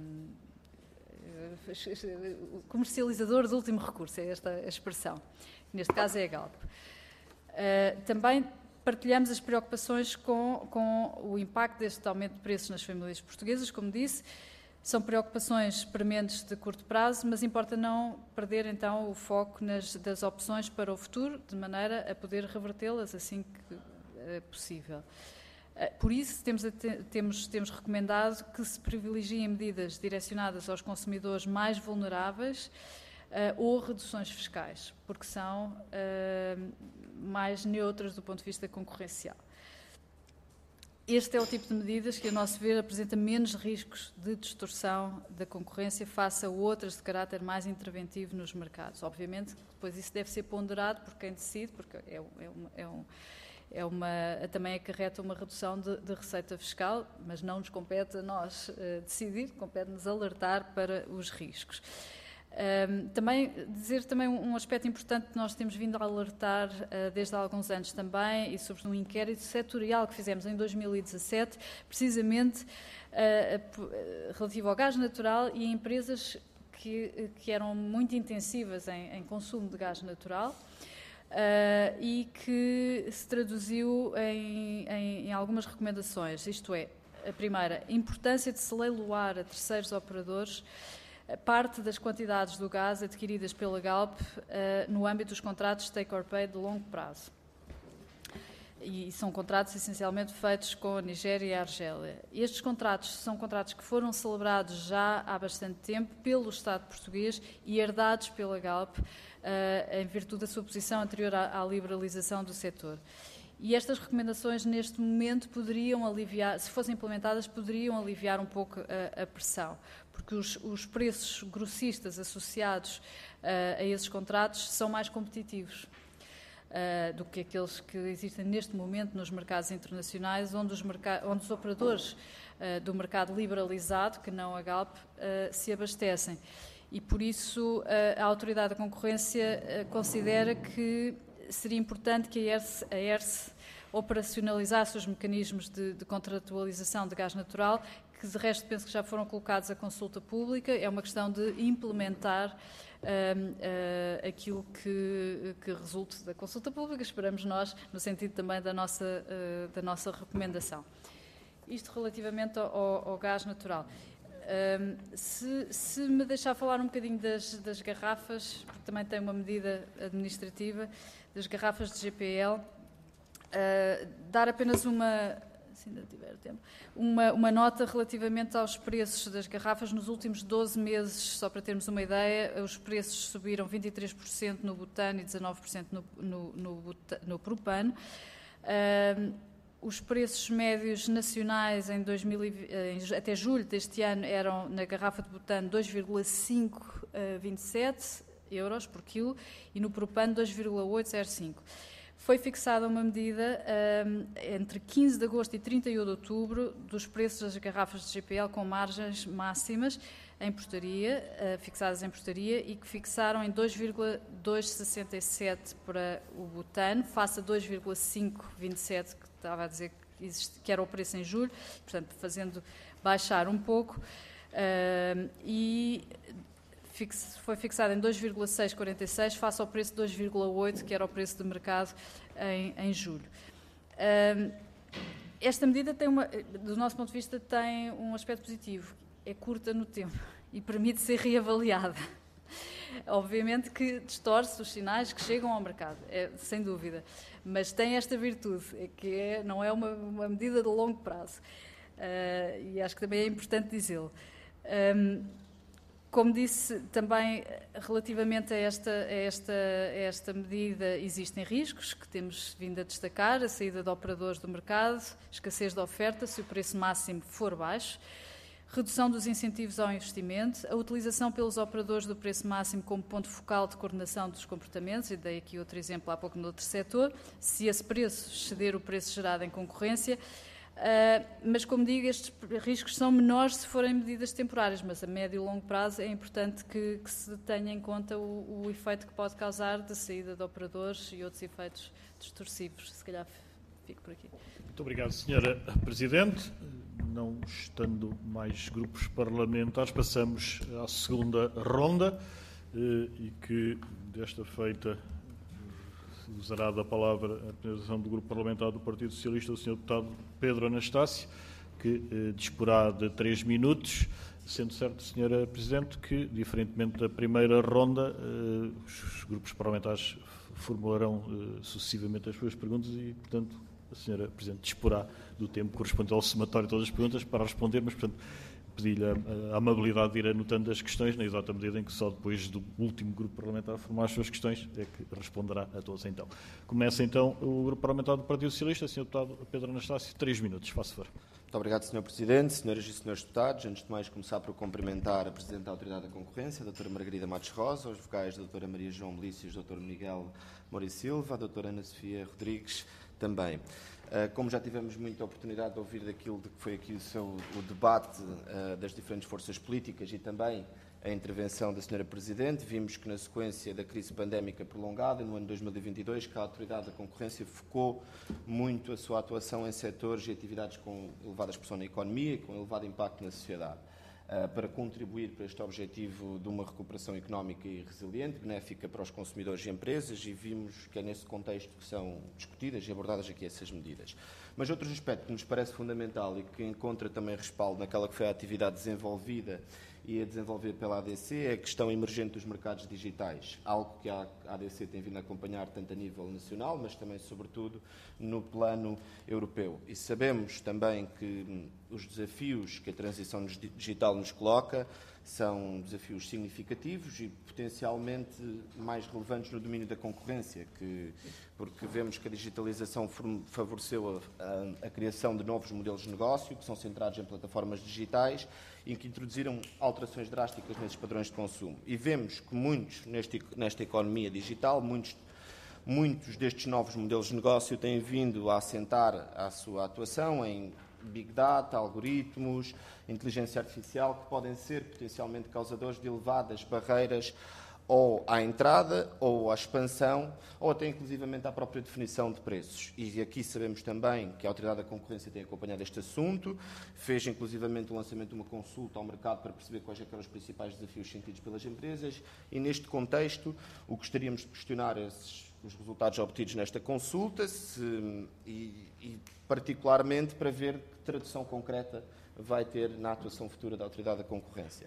uh, comercializador de último recurso, é esta a expressão. Neste caso é a Galp. Uh, também partilhamos as preocupações com, com o impacto deste aumento de preços nas famílias portuguesas, como disse. São preocupações prementes de curto prazo, mas importa não perder, então, o foco nas, das opções para o futuro, de maneira a poder revertê-las assim que é possível. Por isso, temos, temos, temos recomendado que se privilegiem medidas direcionadas aos consumidores mais vulneráveis uh, ou reduções fiscais, porque são uh, mais neutras do ponto de vista concorrencial. Este é o tipo de medidas que, a nosso ver, apresenta menos riscos de distorção da concorrência face a outras de caráter mais interventivo nos mercados. Obviamente, depois isso deve ser ponderado por quem decide, porque é, é, uma, é, um, é uma, também acarreta uma redução de, de receita fiscal, mas não nos compete a nós uh, decidir, compete-nos alertar para os riscos. Um, também dizer também um aspecto importante que nós temos vindo a alertar uh, desde há alguns anos também, e sobre um inquérito setorial que fizemos em dois mil e dezassete, precisamente uh, relativo ao gás natural e a empresas que, que eram muito intensivas em, em consumo de gás natural uh, e que se traduziu em, em, em algumas recomendações, isto é, a primeira, a importância de se leiloar a terceiros operadores parte das quantidades do gás adquiridas pela Galp uh, no âmbito dos contratos take or pay de longo prazo. E são contratos essencialmente feitos com a Nigéria e a Argélia. Estes contratos são contratos que foram celebrados já há bastante tempo pelo Estado português e herdados pela Galp uh, em virtude da sua posição anterior à, à liberalização do setor. E estas recomendações, neste momento, poderiam aliviar, se fossem implementadas, poderiam aliviar um pouco a, a pressão, porque os, os preços grossistas associados uh, a esses contratos são mais competitivos uh, do que aqueles que existem neste momento nos mercados internacionais, onde os, merc- onde os operadores uh, do mercado liberalizado, que não a Galp, uh, se abastecem. E, por isso, uh, a Autoridade da Concorrência uh, considera que seria importante que a ERSE, a ERSE operacionalizasse os mecanismos de, de contratualização de gás natural, que de resto penso que já foram colocados à consulta pública. É uma questão de implementar um, uh, aquilo que, que resulte da consulta pública, esperamos nós, no sentido também da nossa, uh, da nossa recomendação. Isto relativamente ao, ao gás natural. Um, se, se me deixar falar um bocadinho das, das garrafas, porque também tem uma medida administrativa, das garrafas de G P L, uh, dar apenas uma, se ainda tiver tempo, uma, uma nota relativamente aos preços das garrafas nos últimos doze meses, só para termos uma ideia, os preços subiram vinte e três por cento no butano e dezanove por cento no, no, no, buta, no propano. Uh, Os preços médios nacionais em dois mil e vinte, até julho deste ano eram, na garrafa de butano, dois vírgula quinhentos e vinte e sete euros por quilo e no propano dois vírgula oitocentos e cinco. Foi fixada uma medida um, entre quinze de agosto e trinta e um de outubro dos preços das garrafas de G P L com margens máximas em portaria, uh, fixadas em portaria, e que fixaram em dois vírgula duzentos e sessenta e sete para o butano, face a dois vírgula quinhentos e vinte e sete que estava a dizer que, existe, que era o preço em julho, portanto, fazendo baixar um pouco, uh, e fix, foi fixado em dois vírgula seiscentos e quarenta e seis, face ao preço de dois vírgula oito, que era o preço de mercado em, em julho. Uh, esta medida, tem uma, do nosso ponto de vista, tem um aspecto positivo, é curta no tempo e permite ser reavaliada. Obviamente que distorce os sinais que chegam ao mercado, é, sem dúvida, mas tem esta virtude, é que é, não é uma, uma medida de longo prazo, uh, e acho que também é importante dizê-lo. Um, como disse, também relativamente a esta, a, esta, a esta medida existem riscos que temos vindo a destacar, a saída de operadores do mercado, escassez de oferta se o preço máximo for baixo, redução dos incentivos ao investimento, a utilização pelos operadores do preço máximo como ponto focal de coordenação dos comportamentos, e dei aqui outro exemplo há pouco no outro setor, se esse preço exceder o preço gerado em concorrência, uh, mas como digo, estes riscos são menores se forem medidas temporárias, mas a médio e longo prazo é importante que, que se tenha em conta o, o efeito que pode causar da saída de operadores e outros efeitos distorsivos. Se calhar fico por aqui. Muito obrigado, senhora Presidente. Não estando mais grupos parlamentares, passamos à segunda ronda e que, desta feita, usará da palavra a representação do Grupo Parlamentar do Partido Socialista, o senhor Deputado Pedro Anastácio, que eh, disporá de três minutos, sendo certo, senhora Presidente, que, diferentemente da primeira ronda, eh, os grupos parlamentares formularão eh, sucessivamente as suas perguntas e, portanto, a senhora Presidente disporá do tempo correspondente ao somatório de todas as perguntas para responder, mas, portanto, pedi-lhe a, a amabilidade de ir anotando as questões, na exata medida em que só depois do último grupo parlamentar formar as suas questões é que responderá a todos. Então, começa então o Grupo Parlamentar do Partido Socialista, senhor Deputado Pedro Anastácio, três minutos, faça favor. Muito obrigado, senhor Presidente, senhoras e senhores deputados. Antes de mais, começar por cumprimentar a Presidente da Autoridade da Concorrência, a doutora Margarida Matos Rosa, os vocais da doutora Maria João Melícios, doutor Miguel Moura Silva, a doutora Ana Sofia Rodrigues também. Como já tivemos muita oportunidade de ouvir daquilo de que foi aqui o, seu, o debate uh, das diferentes forças políticas e também a intervenção da senhora Presidente. Vimos que, na sequência da crise pandémica prolongada, no ano dois mil e vinte e dois, que a Autoridade da Concorrência focou muito a sua atuação em setores e atividades com elevada expressão na economia e com elevado impacto na sociedade, para contribuir para este objetivo de uma recuperação económica e resiliente, benéfica para os consumidores e empresas, e vimos que é nesse contexto que são discutidas e abordadas aqui essas medidas. Mas outro aspecto que nos parece fundamental e que encontra também respaldo naquela que foi a atividade desenvolvida e a desenvolver pela A D C é a questão emergente dos mercados digitais, algo que a A D C tem vindo a acompanhar tanto a nível nacional, mas também, sobretudo, no plano europeu. E sabemos também que os desafios que a transição digital nos coloca são desafios significativos e potencialmente mais relevantes no domínio da concorrência, que, porque vemos que a digitalização favoreceu a, a, a criação de novos modelos de negócio que são centrados em plataformas digitais e que introduziram alterações drásticas nesses padrões de consumo. E vemos que muitos, neste, nesta economia digital, muitos, muitos destes novos modelos de negócio têm vindo a assentar a sua atuação em Big Data, algoritmos, inteligência artificial, que podem ser potencialmente causadores de elevadas barreiras ou à entrada, ou à expansão, ou até inclusivamente à própria definição de preços. E aqui sabemos também que a Autoridade da Concorrência tem acompanhado este assunto, fez inclusivamente o lançamento de uma consulta ao mercado para perceber quais eram os principais desafios sentidos pelas empresas, e neste contexto o que gostaríamos de questionar é esses, os resultados obtidos nesta consulta se, e, e particularmente para ver que tradução concreta vai ter na atuação futura da Autoridade da Concorrência.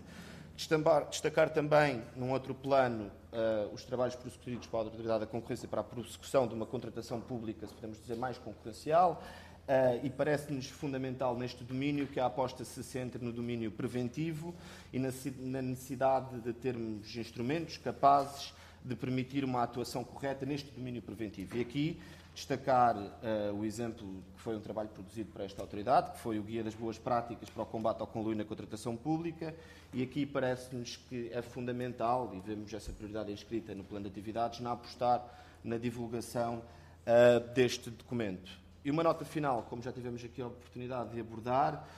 Destacar também, num outro plano, uh, os trabalhos prosseguidos pela Autoridade da Concorrência para a prossecução de uma contratação pública, se podemos dizer, mais concorrencial, uh, e parece-nos fundamental neste domínio que a aposta se centre no domínio preventivo e na, na necessidade de termos instrumentos capazes de permitir uma atuação correta neste domínio preventivo. E aqui destacar uh, o exemplo que foi um trabalho produzido para esta autoridade, que foi o Guia das Boas Práticas para o Combate ao Conluio na Contratação Pública, e aqui parece-nos que é fundamental, e vemos essa prioridade inscrita no plano de atividades, na apostar na divulgação uh, deste documento. E uma nota final, como já tivemos aqui a oportunidade de abordar,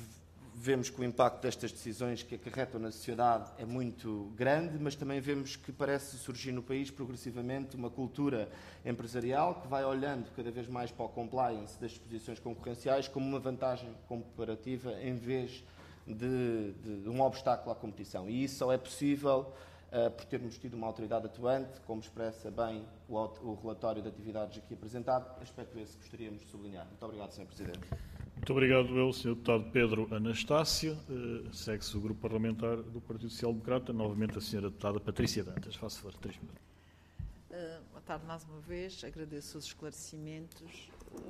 vemos que o impacto destas decisões que acarretam na sociedade é muito grande, mas também vemos que parece surgir no país progressivamente uma cultura empresarial que vai olhando cada vez mais para o compliance das disposições concorrenciais como uma vantagem comparativa em vez de, de um obstáculo à competição. E isso só é possível uh, por termos tido uma autoridade atuante, como expressa bem o, o relatório de atividades aqui apresentado, aspecto esse que gostaríamos de sublinhar. Muito obrigado, senhor Presidente. Muito obrigado, eu, senhor Deputado Pedro Anastácio. Uh, Segue-se o Grupo Parlamentar do Partido Social Democrata. Novamente, a senhora Deputada Patrícia Dantas. Faça favor, três minutos. Uh, boa tarde mais uma vez. Agradeço os esclarecimentos.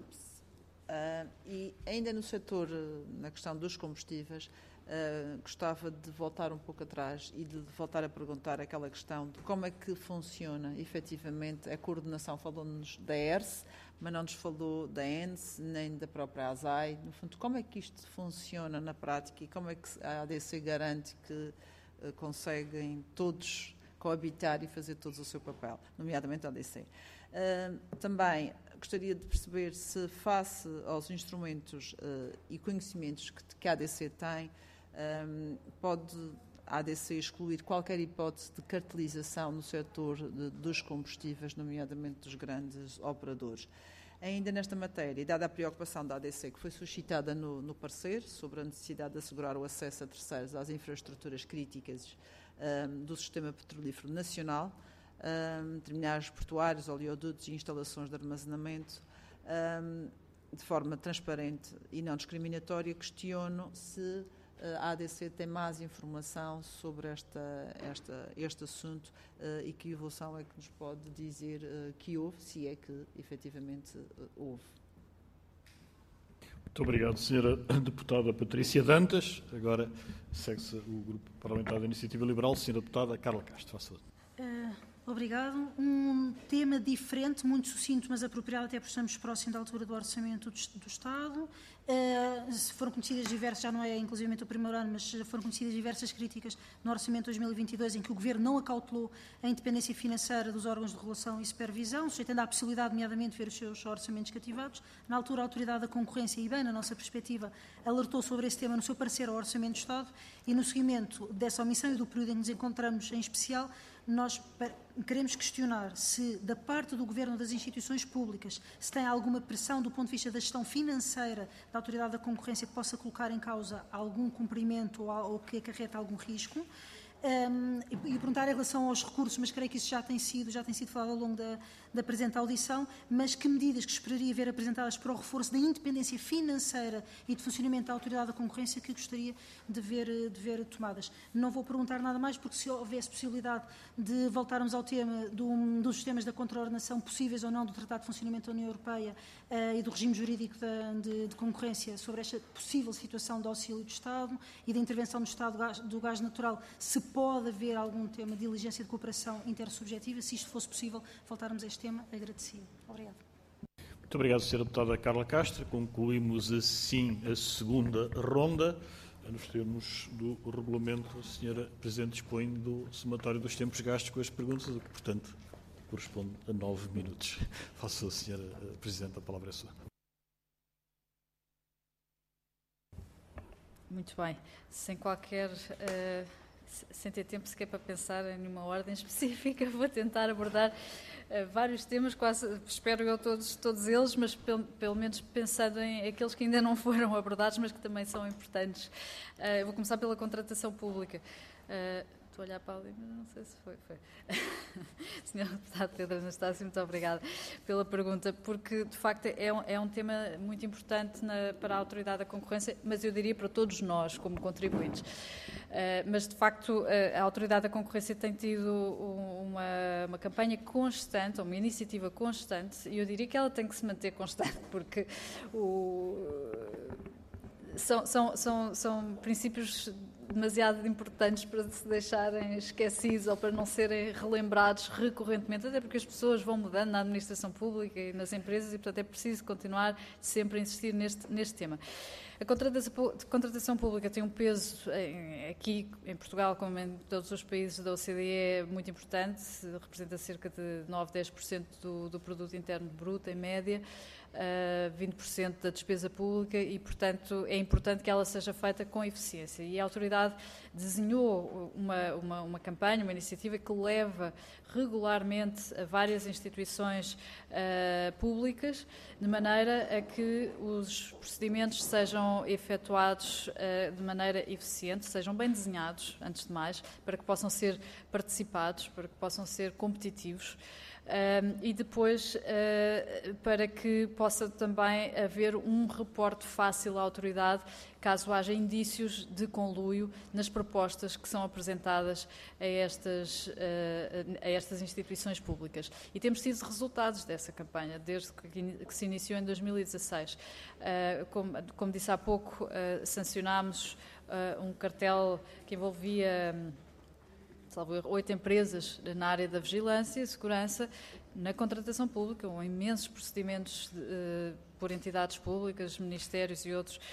Uh, e ainda no setor, uh, na questão dos combustíveis, uh, gostava de voltar um pouco atrás e de voltar a perguntar aquela questão de como é que funciona efetivamente a coordenação. Falou-nos da E R S, mas não nos falou da E N S, nem da própria A S A I. No fundo, como é que isto funciona na prática e como é que a A D C garante que uh, conseguem todos coabitar e fazer todos o seu papel, nomeadamente a A D C? Uh, também gostaria de perceber se, face aos instrumentos uh, e conhecimentos que, que a A D C tem, um, pode a A D C excluir qualquer hipótese de cartelização no setor de, dos combustíveis, nomeadamente dos grandes operadores. Ainda nesta matéria, e dada a preocupação da A D C que foi suscitada no, no parecer sobre a necessidade de assegurar o acesso a terceiros às infraestruturas críticas um, do sistema petrolífero nacional, um, terminais portuários, oleodutos e instalações de armazenamento, um, de forma transparente e não discriminatória, questiono se a A D C tem mais informação sobre esta, esta, este assunto uh, e que evolução é que nos pode dizer uh, que houve, se é que efetivamente uh, houve. Muito obrigado, senhora Deputada Patrícia Dantas. Agora segue-se o Grupo Parlamentar da Iniciativa Liberal, senhora Deputada Carla Castro. Faça favor. Uh, Obrigado. Um tema diferente, muito sucinto, mas apropriado, até porque estamos próximo da altura do orçamento do, do Estado. Uh, foram conhecidas diversas, já não é inclusivamente o primeiro ano, mas foram conhecidas diversas críticas no orçamento de dois mil e vinte e dois, em que o Governo não acautelou a independência financeira dos órgãos de regulação e supervisão, sujeitando à possibilidade, nomeadamente, de ver os seus orçamentos cativados. Na altura, a Autoridade da Concorrência, e bem na nossa perspectiva, alertou sobre esse tema no seu parecer ao Orçamento do Estado, e no seguimento dessa omissão e do período em que nos encontramos em especial, nós queremos questionar se, da parte do Governo, das instituições públicas, se tem alguma pressão do ponto de vista da gestão financeira da Autoridade da Concorrência que possa colocar em causa algum cumprimento ou, ou que acarreta algum risco. Um, e, e perguntar em relação aos recursos, mas creio que isso já tem sido, já tem sido falado ao longo da, da presente audição, mas que medidas que esperaria ver apresentadas para o reforço da independência financeira e de funcionamento da Autoridade da Concorrência que gostaria de ver, de ver tomadas. Não vou perguntar nada mais, porque se houvesse possibilidade de voltarmos ao tema do, dos sistemas da contraordenação possíveis ou não do Tratado de Funcionamento da União Europeia uh, e do regime jurídico da, de, de concorrência sobre esta possível situação de auxílio do Estado e da intervenção do Estado do gás, do gás natural, se pode haver algum tema de diligência de cooperação intersubjetiva, se isto fosse possível, voltarmos a este tema, agradecido. Obrigado. Muito obrigado, senhora Deputada Carla Castro. Concluímos assim a segunda ronda. Nos termos do regulamento, a senhora Presidente dispõe do somatório dos tempos gastos com as perguntas, o que, portanto, corresponde a nove minutos. Faço a senhora Presidente, a palavra é sua. Muito bem. Sem qualquer... Uh... sem ter tempo sequer para pensar em nenhuma ordem específica, vou tentar abordar uh, vários temas, quase, espero eu todos, todos eles, mas pel, pelo menos pensando em aqueles que ainda não foram abordados, mas que também são importantes. Uh, vou começar pela contratação pública. Uh, Estou a olhar para ali, mas não sei se foi. foi. senhor Deputado Pedro Anastácio, muito obrigada pela pergunta, porque, de facto, é um, é um tema muito importante na, para a Autoridade da Concorrência, mas eu diria para todos nós, como contribuintes. Uh, mas, de facto, uh, a Autoridade da Concorrência tem tido uma, uma campanha constante, uma iniciativa constante, e eu diria que ela tem que se manter constante, porque o, são, são, são, são princípios demasiado importantes para se deixarem esquecidos ou para não serem relembrados recorrentemente, até porque as pessoas vão mudando na administração pública e nas empresas e, portanto, é preciso continuar sempre a insistir neste, neste tema. A contratação, contratação pública tem um peso em, aqui em Portugal, como em todos os países da O C D E, muito importante, representa cerca de nove a dez por cento do, do produto interno bruto, em média, Uh, vinte por cento da despesa pública e, portanto, é importante que ela seja feita com eficiência. E a Autoridade desenhou uma, uma, uma campanha, uma iniciativa que leva regularmente a várias instituições uh, públicas, de maneira a que os procedimentos sejam efetuados uh, de maneira eficiente, sejam bem desenhados, antes de mais, para que possam ser participados, para que possam ser competitivos. Um, e depois uh, para que possa também haver um reporte fácil à autoridade caso haja indícios de conluio nas propostas que são apresentadas a estas, uh, a estas instituições públicas. E temos tido resultados dessa campanha, desde que, que se iniciou em dois mil e dezasseis. Uh, como, como disse há pouco, uh, sancionámos uh, um cartel que envolvia... Um, salvo erro, oito empresas na área da vigilância e segurança, na contratação pública, ou imensos procedimentos de, uh, por entidades públicas, ministérios e outros,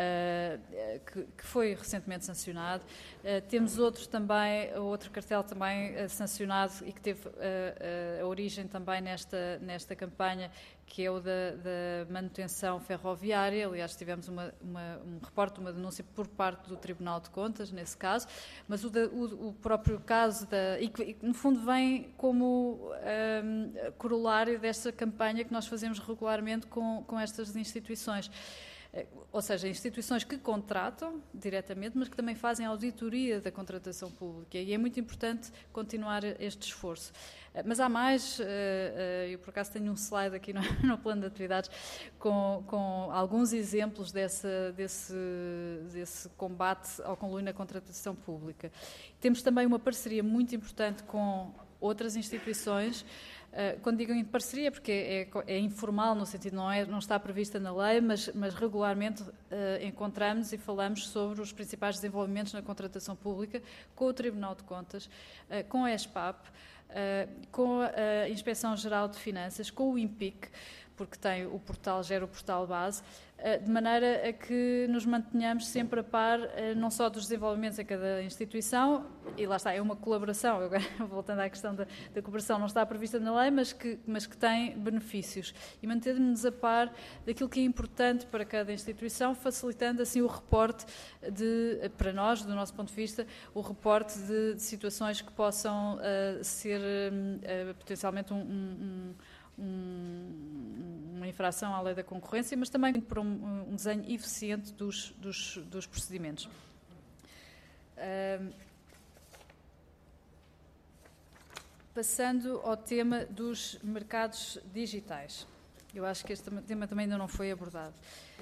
uh, que, que foi recentemente sancionado. Uh, temos outro também, outro cartel também uh, sancionado e que teve uh, uh, a origem também nesta, nesta campanha, que é o da, da manutenção ferroviária. Aliás, tivemos uma, uma, um reporte, uma denúncia por parte do Tribunal de Contas, nesse caso, mas o, da, o, o próprio caso, da, e que no fundo vem como um, corolário desta campanha que nós fazemos regularmente com, com estas instituições. Ou seja, instituições que contratam diretamente, mas que também fazem auditoria da contratação pública. E é muito importante continuar este esforço. Mas há mais, eu por acaso tenho um slide aqui no, no plano de atividades com, com alguns exemplos dessa, desse, desse combate ao conluio na contratação pública. Temos também uma parceria muito importante com outras instituições. Quando digo em parceria, porque é, é informal, no sentido não, é, não está prevista na lei, mas, mas regularmente uh, encontramos e falamos sobre os principais desenvolvimentos na contratação pública com o Tribunal de Contas, uh, com a ESPAP, com a Inspeção-Geral de Finanças, com o INPIC, porque tem o portal, gera o portal base, de maneira a que nos mantenhamos sempre a par, não só dos desenvolvimentos em cada instituição, e lá está, é uma colaboração, agora voltando à questão da, da cooperação, não está prevista na lei, mas que, mas que tem benefícios, e manter-nos a par daquilo que é importante para cada instituição, facilitando assim o reporte, de, para nós, do nosso ponto de vista, o reporte de, de situações que possam uh, ser uh, potencialmente um, um, um uma infração à lei da concorrência, mas também por um, um desenho eficiente dos, dos, dos procedimentos. Uh, passando ao tema dos mercados digitais. Eu acho que este tema também ainda não foi abordado.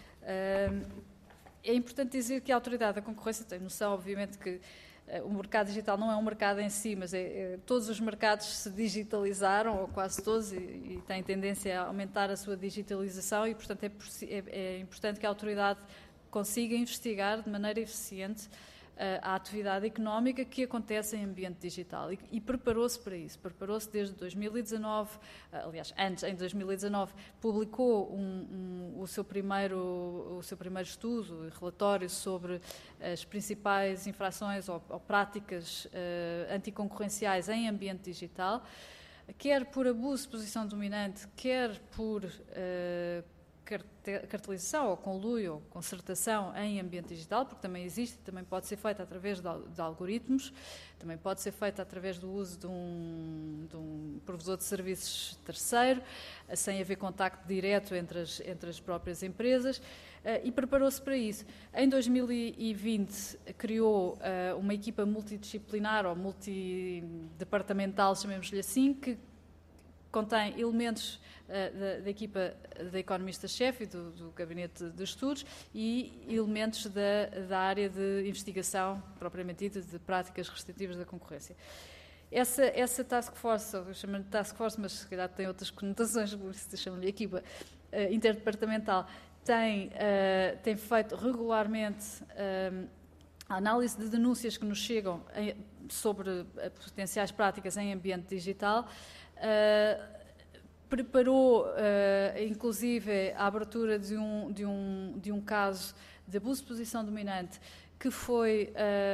Uh, é importante dizer que a Autoridade da Concorrência tem noção, obviamente, que o mercado digital não é um mercado em si, mas é, é, todos os mercados se digitalizaram, ou quase todos, e, e têm tendência a aumentar a sua digitalização e, portanto, é, é, é importante que a autoridade consiga investigar de maneira eficiente a atividade económica que acontece em ambiente digital e, e preparou-se para isso, preparou-se desde dois mil e dezanove, aliás, antes, em dois mil e dezanove, publicou um, um, o, seu primeiro, o seu primeiro estudo e relatório sobre as principais infrações ou, ou práticas uh, anticoncorrenciais em ambiente digital, quer por abuso de posição dominante, quer por uh, cartelização ou conluio ou concertação em ambiente digital, porque também existe, também pode ser feita através de, de algoritmos, também pode ser feita através do uso de um, de um provedor de serviços terceiro, sem haver contacto direto entre as, entre as próprias empresas, uh, e preparou-se para isso. Em dois mil e vinte criou uh, uma equipa multidisciplinar ou multidepartamental, chamemos-lhe assim, que contém elementos uh, da, da equipa da economista-chefe e do, do gabinete de estudos e elementos da, da área de investigação, propriamente dita, de práticas restritivas da concorrência. Essa, essa task force, eu chamo-lhe task force, mas se calhar tem outras conotações, por isso chamo-lhe equipa uh, interdepartamental, tem, uh, tem feito regularmente uh, a análise de denúncias que nos chegam em, sobre potenciais práticas em ambiente digital. Uh, preparou, uh, inclusive, a abertura de um, de, um, de um caso de abuso de posição dominante que foi,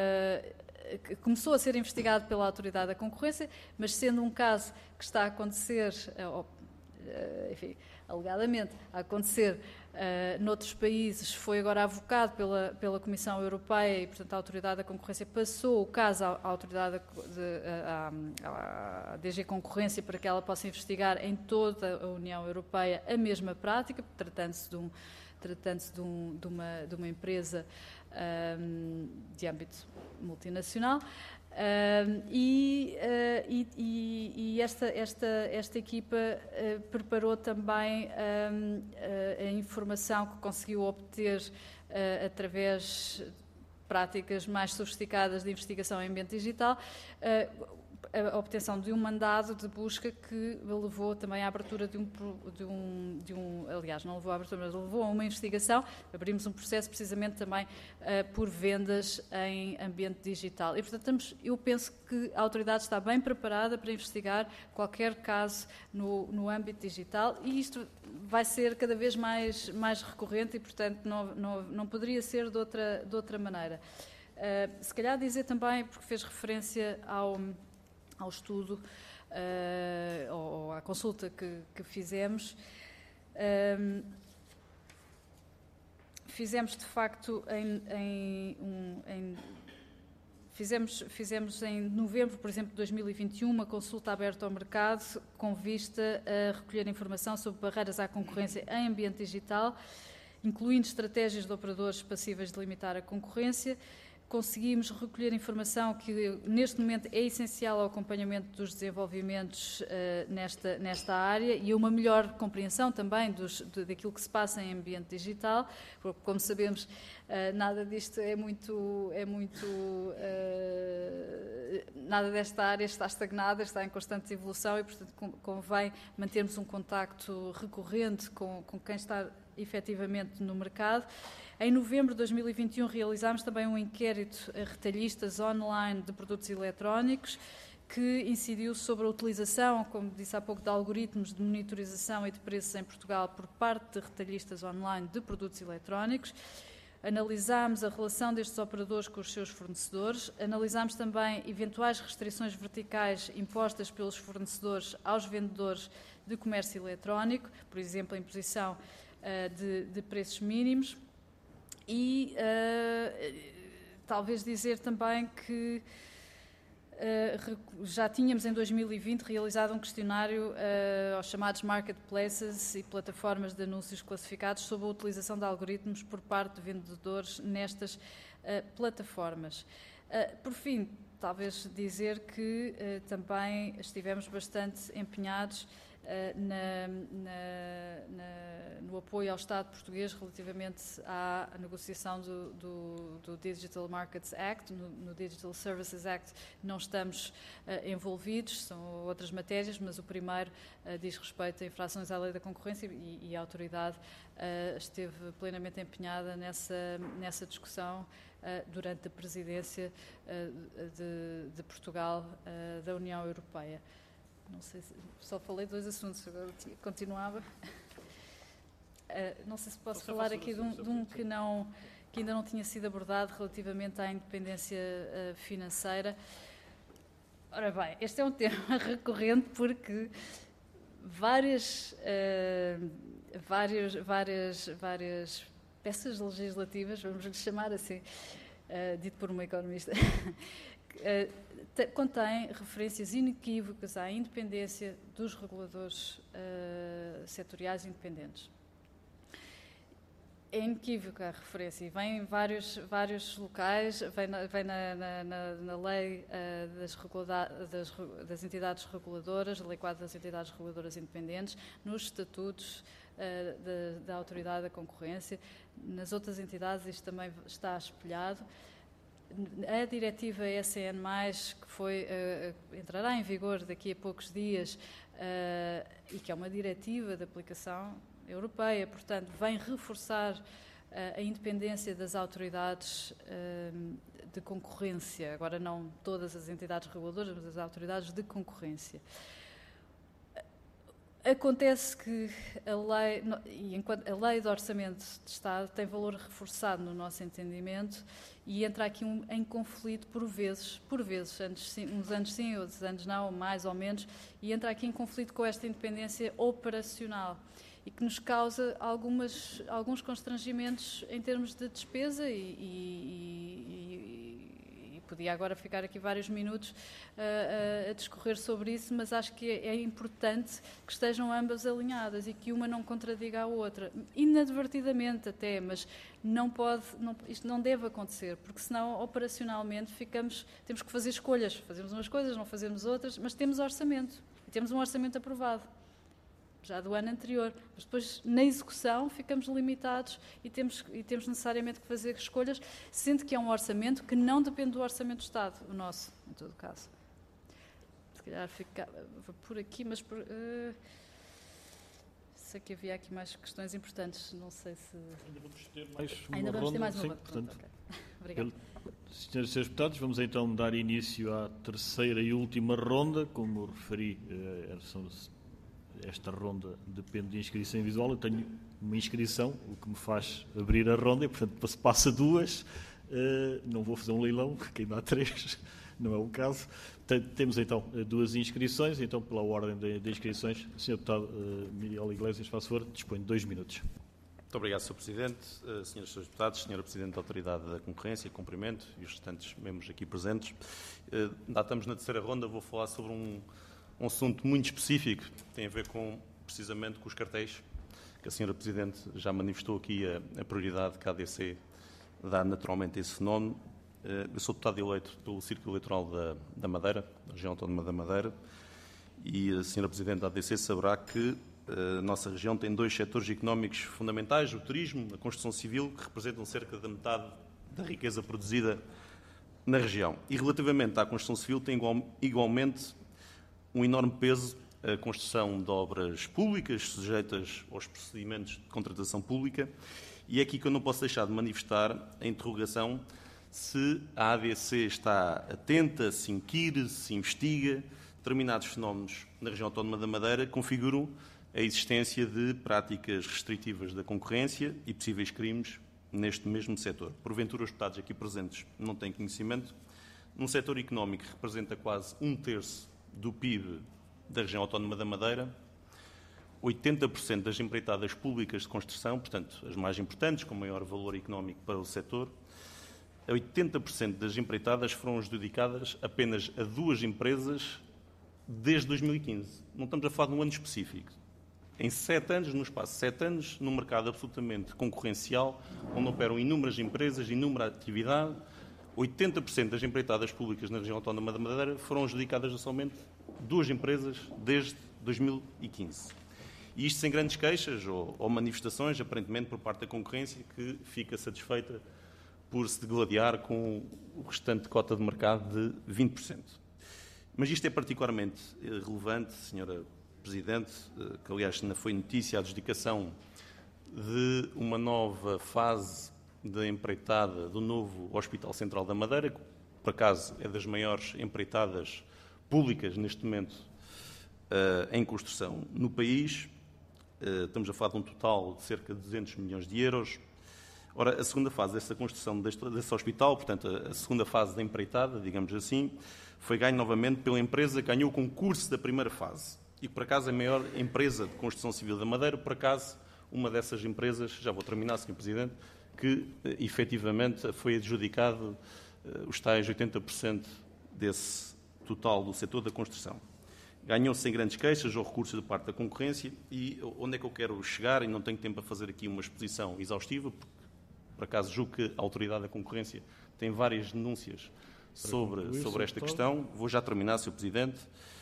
uh, que começou a ser investigado pela Autoridade da Concorrência, mas sendo um caso que está a acontecer, uh, uh, enfim, alegadamente, a acontecer uh, noutros países, foi agora avocado pela, pela Comissão Europeia e, portanto, a Autoridade da Concorrência passou o caso à, à Autoridade de, à, à D G Concorrência para que ela possa investigar em toda a União Europeia a mesma prática, tratando-se de, um, tratando-se de, um, de, uma, de uma empresa um, de âmbito multinacional. Uh, e, uh, e, e, e esta, esta, esta equipa uh, preparou também um, uh, a informação que conseguiu obter uh, através de práticas mais sofisticadas de investigação em ambiente digital, uh, a obtenção de um mandado de busca que levou também à abertura de um, de um, de um aliás, não levou à abertura, mas levou a uma investigação. Abrimos um processo precisamente também uh, por vendas em ambiente digital. E, portanto, estamos, eu penso que a autoridade está bem preparada para investigar qualquer caso no, no âmbito digital e isto vai ser cada vez mais, mais recorrente e, portanto, não, não, não poderia ser de outra, de outra maneira. Uh, se calhar dizer também, porque fez referência ao... ao estudo uh, ou à consulta que, que fizemos. Um, fizemos, de facto, em, em, um, em, fizemos, fizemos em novembro, por exemplo, de dois mil e vinte e um, uma consulta aberta ao mercado com vista a recolher informação sobre barreiras à concorrência em ambiente digital, incluindo estratégias de operadores passíveis de limitar a concorrência. Conseguimos recolher informação que, neste momento, é essencial ao acompanhamento dos desenvolvimentos uh, nesta, nesta área e a uma melhor compreensão também dos, de, daquilo que se passa em ambiente digital, porque, como sabemos, uh, nada disto é muito... É muito uh, nada desta área está estagnada, está em constante evolução e, portanto, convém mantermos um contacto recorrente com, com quem está efetivamente no mercado. Em novembro de dois mil e vinte e um realizámos também um inquérito a retalhistas online de produtos eletrónicos que incidiu sobre a utilização, como disse há pouco, de algoritmos de monitorização e de preços em Portugal por parte de retalhistas online de produtos eletrónicos. Analisámos a relação destes operadores com os seus fornecedores, analisámos também eventuais restrições verticais impostas pelos fornecedores aos vendedores de comércio eletrónico, por exemplo, a imposição uh, de, de preços mínimos, e uh, talvez dizer também que Uh, já tínhamos em dois mil e vinte realizado um questionário uh, aos chamados marketplaces e plataformas de anúncios classificados sobre a utilização de algoritmos por parte de vendedores nestas uh, plataformas. Uh, por fim, talvez dizer que uh, também estivemos bastante empenhados Uh, na, na, na, no apoio ao Estado português relativamente à negociação do, do, do Digital Markets Act. No, no Digital Services Act não estamos uh, envolvidos, são outras matérias, mas o primeiro uh, diz respeito a infrações à lei da concorrência e, e a autoridade uh, esteve plenamente empenhada nessa, nessa discussão uh, durante a presidência uh, de, de Portugal uh, da União Europeia. Não sei se só falei dois assuntos, agora continuava. Uh, não sei se posso Você falar aqui de um, de um que, não, que ainda não tinha sido abordado relativamente à independência uh, financeira. Ora bem, este é um tema recorrente porque várias, uh, várias, várias, várias peças legislativas, vamos lhe chamar assim, uh, dito por uma economista, uh, contém referências inequívocas à independência dos reguladores uh, setoriais independentes. É inequívoca a referência e vem em vários, vários locais, vem na, vem na, na, na, na lei uh, das, das, das entidades reguladoras, a lei quadro das entidades reguladoras independentes, nos estatutos uh, da, da Autoridade da Concorrência. Nas outras entidades isto também está espelhado. A diretiva E C N mais, que foi, uh, entrará em vigor daqui a poucos dias uh, e que é uma diretiva de aplicação europeia, portanto, vem reforçar uh, a independência das autoridades uh, de concorrência, agora não todas as entidades reguladoras, mas as autoridades de concorrência. Acontece que a lei, e enquanto a lei de orçamento de Estado tem valor reforçado no nosso entendimento e entra aqui um, em conflito por vezes, por vezes, anos sim, uns anos sim, outros anos não, mais ou menos, e entra aqui em conflito com esta independência operacional e que nos causa algumas, alguns constrangimentos em termos de despesa e, e, e, e podia agora ficar aqui vários minutos uh, a discorrer sobre isso, mas acho que é, é importante que estejam ambas alinhadas e que uma não contradiga a outra, inadvertidamente até, mas não pode, não, isto não deve acontecer, porque senão operacionalmente ficamos, temos que fazer escolhas, fazemos umas coisas, não fazemos outras, mas temos orçamento, e temos um orçamento aprovado, já do ano anterior, mas depois na execução ficamos limitados e temos, e temos necessariamente que fazer escolhas, sendo que é um orçamento que não depende do orçamento do Estado, o nosso, em todo caso. Se calhar ficava por aqui, mas por, uh, sei que havia aqui mais questões importantes, não sei se... Ainda vamos ter mais uma Ainda vamos ronda. ter mais uma Sim, ronda. portanto, Okay. Obrigada. Senhoras e senhores deputados, vamos então dar início à terceira e última ronda, como referi, uh, são esta ronda depende de inscrição visual. Eu tenho uma inscrição, o que me faz abrir a ronda, e, portanto, se passa duas, uh, não vou fazer um leilão, que ainda há três, não é o caso. Temos, então, duas inscrições, então, pela ordem de, de inscrições, o senhor Deputado uh, Miguel Iglesias, faz favor, dispõe de dois minutos. Muito obrigado, senhor Presidente, uh, senhores e senhores deputados, senhora Presidente da Autoridade da Concorrência, cumprimento, e os restantes membros aqui presentes. Uh, já estamos na terceira ronda, vou falar sobre um Um assunto muito específico, que tem a ver com, precisamente, com os cartéis, que a senhora Presidente já manifestou aqui a, a prioridade que a A D C dá naturalmente a esse fenómeno. Eu sou deputado eleito pelo Círculo Eleitoral da, da Madeira, da região autónoma da Madeira, e a senhora Presidente da A D C saberá que a nossa região tem dois setores económicos fundamentais, o turismo, a construção civil, que representam cerca da metade da riqueza produzida na região. E relativamente à construção civil, tem igual, igualmente um enorme peso a construção de obras públicas sujeitas aos procedimentos de contratação pública, e é aqui que eu não posso deixar de manifestar a interrogação se a A D C está atenta, se inquire, se investiga. Determinados fenómenos na região autónoma da Madeira configuram a existência de práticas restritivas da concorrência e possíveis crimes neste mesmo setor. Porventura, os deputados aqui presentes não têm conhecimento. Num setor económico que representa quase um terço do P I B da região autónoma da Madeira, oitenta por cento das empreitadas públicas de construção, portanto, as mais importantes, com maior valor económico para o setor, oitenta por cento das empreitadas foram adjudicadas apenas a duas empresas desde dois mil e quinze. Não estamos a falar de um ano específico. Em sete anos, no espaço de sete anos, num mercado absolutamente concorrencial, onde operam inúmeras empresas, inúmera atividade, oitenta por cento das empreitadas públicas na região autónoma da Madeira foram adjudicadas a somente duas empresas desde dois mil e quinze. E isto sem grandes queixas ou, ou manifestações, aparentemente, por parte da concorrência, que fica satisfeita por se degladiar com o restante cota de mercado de vinte por cento. Mas isto é particularmente relevante, senhora Presidente, que aliás ainda foi notícia a adjudicação de uma nova fase da empreitada do novo Hospital Central da Madeira, que por acaso é das maiores empreitadas públicas neste momento uh, em construção no país. Uh, estamos a falar de um total de cerca de duzentos milhões de euros. Ora, a segunda fase dessa construção deste, desse hospital, portanto, a, a segunda fase da empreitada, digamos assim, foi ganho novamente pela empresa que ganhou o concurso da primeira fase. E, por acaso, a maior empresa de construção civil da Madeira, por acaso, uma dessas empresas, já vou terminar, senhor Presidente, que efetivamente foi adjudicado uh, os tais oitenta por cento desse total do setor da construção. Ganhou-se sem grandes queixas ou recursos da parte da concorrência. E onde é que eu quero chegar? E não tenho tempo para fazer aqui uma exposição exaustiva, porque, por acaso, julgo que a Autoridade da Concorrência tem várias denúncias sobre, sobre esta questão. Vou já terminar, senhor Presidente.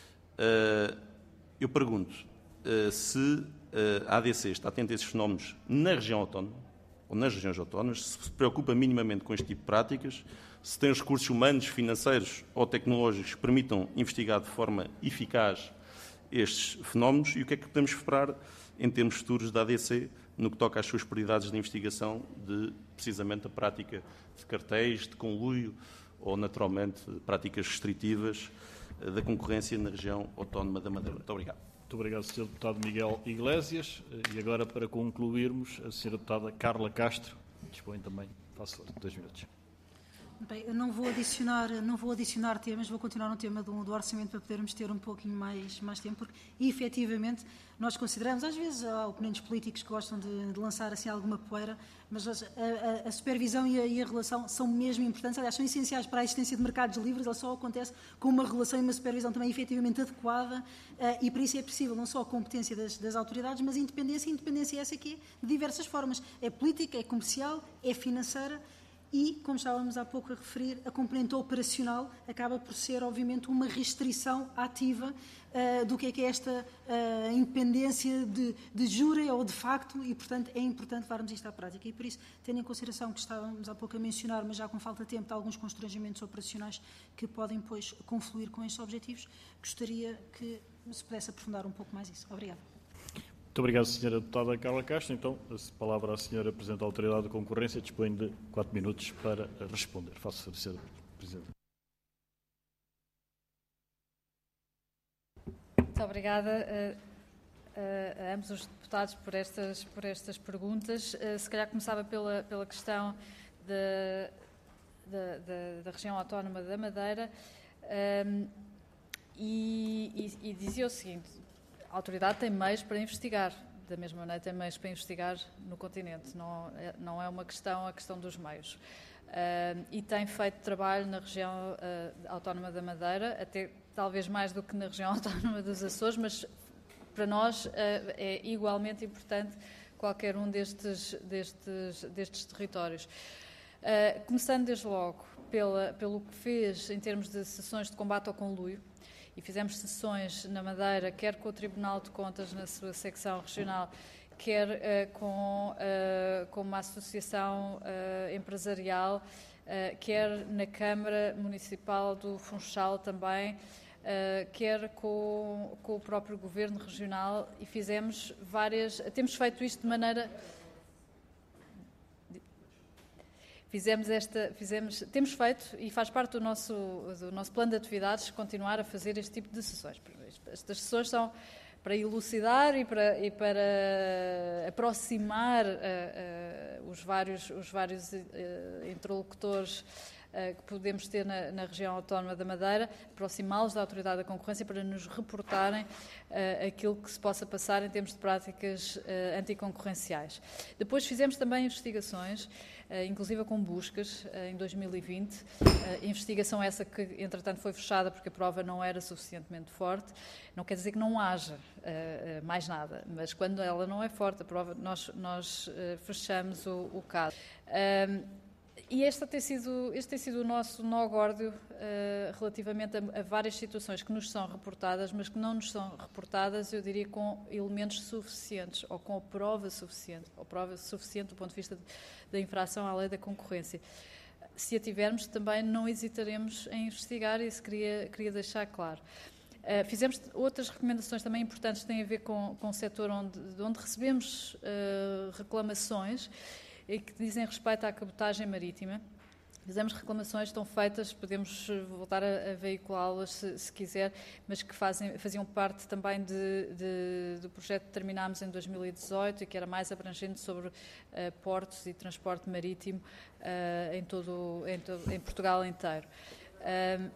Uh, Eu pergunto uh, se uh, a A D C está atenta a esses fenómenos na região autónoma, ou nas regiões autónomas, se se preocupa minimamente com este tipo de práticas, se tem os recursos humanos, financeiros ou tecnológicos que permitam investigar de forma eficaz estes fenómenos e o que é que podemos esperar em termos futuros da A D C no que toca às suas prioridades de investigação de, precisamente, a prática de cartéis, de conluio ou, naturalmente, práticas restritivas da concorrência na região autónoma da Madeira. Muito obrigado. Muito obrigado, senhor Deputado Miguel Iglesias. E agora, para concluirmos, a senhora Deputada Carla Castro dispõe também, faço dois minutos. Bem, eu não vou adicionar, não vou adicionar temas, vou continuar no tema do, do orçamento para podermos ter um pouquinho mais, mais tempo, porque efetivamente nós consideramos, às vezes há oponentes políticos que gostam de, de lançar assim alguma poeira, mas a, a, a supervisão e a, e a relação são mesmo importantes, aliás, são essenciais para a existência de mercados livres, ela só acontece com uma relação e uma supervisão também efetivamente adequada uh, e para isso é possível não só a competência das, das autoridades, mas a independência, e independência essa aqui de diversas formas, é política, é comercial, é financeira. E, como estávamos há pouco a referir, a componente operacional acaba por ser, obviamente, uma restrição ativa uh, do que é que é esta uh, independência de, de jure ou de facto e, portanto, é importante levarmos isto à prática. E, por isso, tendo em consideração que estávamos há pouco a mencionar, mas já com falta de tempo, de alguns constrangimentos operacionais que podem, depois, confluir com estes objetivos, gostaria que se pudesse aprofundar um pouco mais isso. Obrigada. Muito obrigado, senhora Deputada Carla Castro. Então, a palavra à senhora Presidente da Autoridade de Concorrência dispõe de quatro minutos para responder. Faço, senhora Presidente. Muito obrigada a, a, a ambos os deputados por estas, por estas perguntas. Se calhar começava pela, pela questão de, de, de, da região autónoma da Madeira um, e, e, e dizia o seguinte: a autoridade tem meios para investigar, da mesma maneira tem meios para investigar no continente, não é, não é uma questão a questão dos meios. Uh, e tem feito trabalho na região uh, autónoma da Madeira, até talvez mais do que na região autónoma dos Açores, mas para nós uh, é igualmente importante qualquer um destes, destes, destes territórios. Uh, começando desde logo pela, pelo que fez em termos de sessões de combate ao conluio, e fizemos sessões na Madeira, quer com o Tribunal de Contas na sua secção regional, quer uh, com, uh, com uma associação uh, empresarial, uh, quer na Câmara Municipal do Funchal também, uh, quer com, com o próprio Governo Regional, e fizemos várias... Temos feito isto de maneira... fizemos esta, fizemos, temos feito, e faz parte do nosso, do nosso plano de atividades, continuar a fazer este tipo de sessões. Estas sessões são para elucidar e para, e para aproximar uh, uh, os vários, os vários uh, interlocutores uh, que podemos ter na, na região autónoma da Madeira, aproximá-los da Autoridade da Concorrência para nos reportarem uh, aquilo que se possa passar em termos de práticas uh, anticoncorrenciais. Depois fizemos também investigações, Uh, inclusive com buscas, uh, em dois mil e vinte, uh, investigação essa que, entretanto, foi fechada porque a prova não era suficientemente forte. Não quer dizer que não haja uh, uh, mais nada, mas quando ela não é forte, a prova, nós, nós uh, fechamos o, o caso. Um, E este tem sido, este tem sido o nosso nó górdio uh, relativamente a, a várias situações que nos são reportadas, mas que não nos são reportadas, eu diria, com elementos suficientes, ou com a prova suficiente, ou prova suficiente do ponto de vista de, da infração à lei da concorrência. Se a tivermos, também não hesitaremos em investigar, e isso queria, queria deixar claro. Uh, fizemos outras recomendações também importantes que têm a ver com, com o setor onde, de onde recebemos uh, reclamações, e que dizem respeito à cabotagem marítima. Fizemos reclamações, estão feitas, podemos voltar a, a veiculá-las se, se quiser, mas que fazem, faziam parte também de, de, do projeto que terminámos em dois mil e dezoito e que era mais abrangente sobre uh, portos e transporte marítimo uh, em, todo, em, todo, em Portugal inteiro. Uh,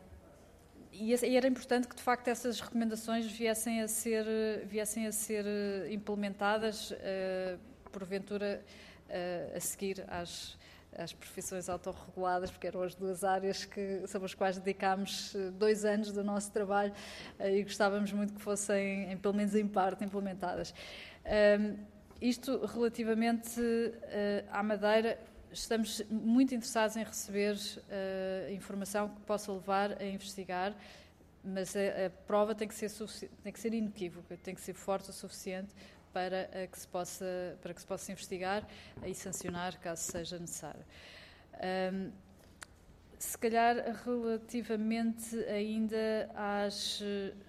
E era importante que, de facto, essas recomendações viessem a ser, viessem a ser implementadas, uh, porventura, Uh, a seguir às, às profissões autorreguladas, porque eram as duas áreas que, sobre as quais dedicámos dois anos do nosso trabalho uh, e gostávamos muito que fossem, em, pelo menos em parte, implementadas. Uh, isto relativamente uh, à Madeira, estamos muito interessados em receber uh, informação que possa levar a investigar, mas a, a prova tem que ser, tem que ser inequívoca, tem que ser forte o suficiente para que se possa, para que se possa investigar e sancionar caso seja necessário. Um, se calhar relativamente ainda às...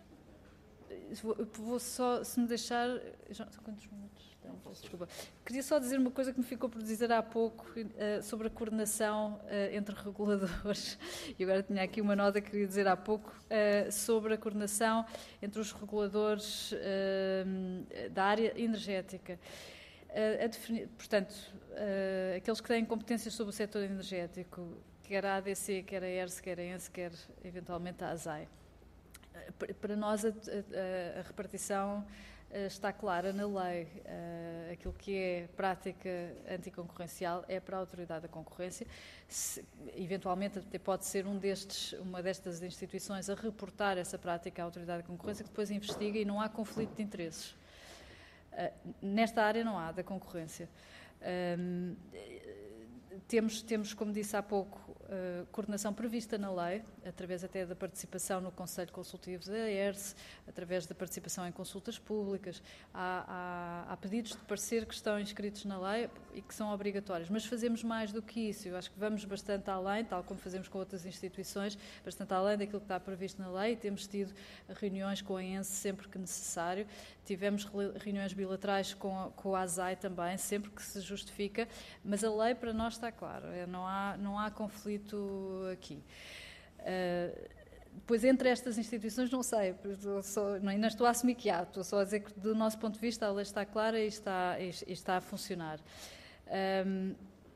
Vou, vou só, se me deixar... Já, quantos minutos? Então, desculpa. Queria só dizer uma coisa que me ficou por dizer há pouco uh, sobre a coordenação uh, entre reguladores. E agora tinha aqui uma nota que queria dizer há pouco uh, sobre a coordenação entre os reguladores uh, da área energética. Uh, a definir, portanto, uh, aqueles que têm competências sobre o setor energético, quer a A D C, quer a E R S, quer a ENSE, quer eventualmente a ASAI. Uh, para nós, a, a, a repartição está clara na lei. Uh, aquilo que é prática anticoncorrencial é para a Autoridade da Concorrência. Se, eventualmente até pode ser um destes, uma destas instituições a reportar essa prática à Autoridade da Concorrência, que depois investiga e não há conflito de interesses. Uh, nesta área não há, da concorrência. Um, Temos, temos, como disse há pouco, uh, coordenação prevista na lei, através até da participação no Conselho Consultivo da E R S, através da participação em consultas públicas. Há, há, há pedidos de parecer que estão inscritos na lei e que são obrigatórios, mas fazemos mais do que isso. Eu acho que vamos bastante além, tal como fazemos com outras instituições, bastante além daquilo que está previsto na lei. Temos tido reuniões com a ENSE sempre que necessário. Tivemos reuniões bilaterais com a, com a ASAI também, sempre que se justifica, mas a lei para nós está claro, não há, não há conflito aqui. Uh, depois, entre estas instituições, não sei, só, não, ainda estou a assumir que há, estou só a dizer que, do nosso ponto de vista, a lei está clara e está, e, e está a funcionar. Um,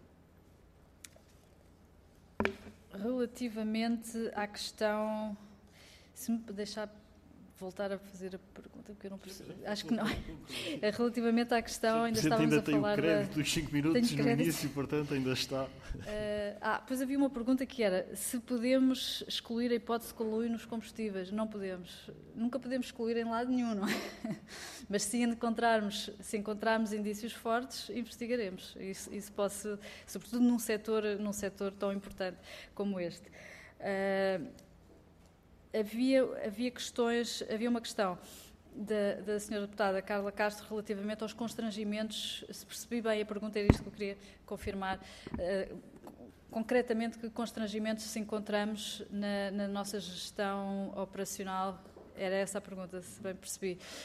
relativamente à questão, se me deixar voltar a fazer a pergunta, porque eu não percebo. Acho que não. Relativamente à questão, ainda estávamos ainda a falar... Ainda tem o crédito da... dos cinco minutos no início, portanto, ainda está... Uh, ah, pois havia uma pergunta que era se podemos excluir a hipótese de coluio nos combustíveis. Não podemos. Nunca podemos excluir em lado nenhum, não é? Mas se encontrarmos, se encontrarmos indícios fortes, investigaremos. Isso, isso posso, sobretudo num setor, num setor tão importante como este. Uh, Havia, havia questões, havia uma questão da, da senhora deputada Carla Castro relativamente aos constrangimentos, se percebi bem a pergunta, era isto que eu queria confirmar, uh, concretamente que constrangimentos se encontramos na, na nossa gestão operacional, era essa a pergunta, se bem percebi.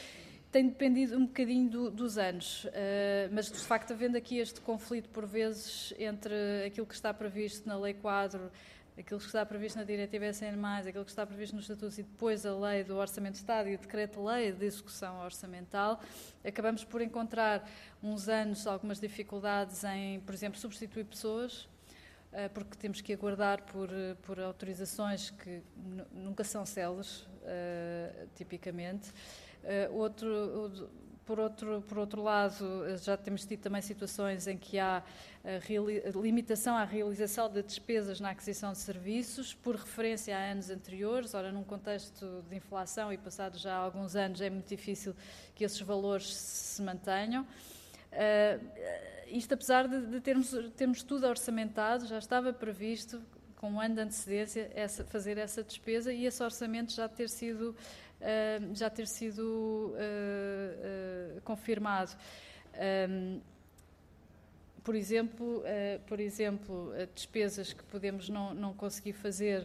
tem dependido um bocadinho do, dos anos, uh, mas de facto havendo aqui este conflito por vezes entre aquilo que está previsto na Lei Quadro, aquilo que está previsto na Diretiva S N mais, aquilo que está previsto nos estatutos e depois a Lei do Orçamento de Estado e o Decreto-Lei de Execução Orçamental, acabamos por encontrar uns anos algumas dificuldades em, por exemplo, substituir pessoas, porque temos que aguardar por, por autorizações que nunca são céleres, uh, tipicamente. Uh, outro, por, outro, por outro lado, já temos tido também situações em que há a limitação à realização de despesas na aquisição de serviços, por referência a anos anteriores. Ora, num contexto de inflação e passados já alguns anos, é muito difícil que esses valores se mantenham. Uh, isto apesar de, de termos, termos tudo orçamentado, já estava previsto, com um ano de antecedência, essa, fazer essa despesa e esse orçamento já ter sido, uh, já ter sido uh, uh, confirmado. Um, por exemplo, uh, por exemplo, despesas que podemos não, não conseguir fazer,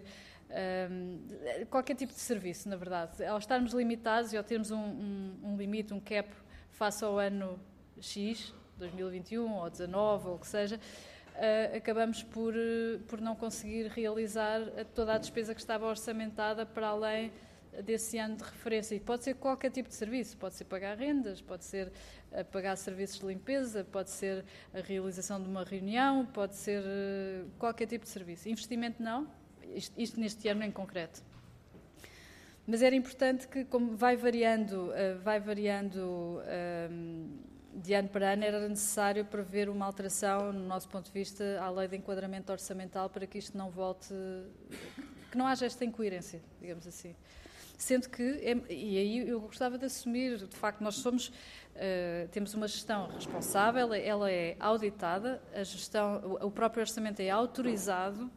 um, qualquer tipo de serviço, na verdade. Ao estarmos limitados e ao termos um, um, um limite, um cap, face ao ano X, dois mil e vinte e um ou dezanove ou o que seja, uh, acabamos por, uh, por não conseguir realizar toda a despesa que estava orçamentada para além desse ano de referência. E pode ser qualquer tipo de serviço, pode ser pagar rendas, pode ser uh, pagar serviços de limpeza, pode ser a realização de uma reunião, pode ser uh, qualquer tipo de serviço. Investimento não, isto, isto neste ano em concreto. Mas era importante que, como vai variando, uh, vai variando um, de ano para ano, era necessário prever uma alteração, no nosso ponto de vista, à lei de enquadramento orçamental para que isto não volte, que não haja esta incoerência, digamos assim. Sendo que, e aí eu gostava de assumir, de facto, nós somos, uh, temos uma gestão responsável, ela é auditada, a gestão, o próprio orçamento é autorizado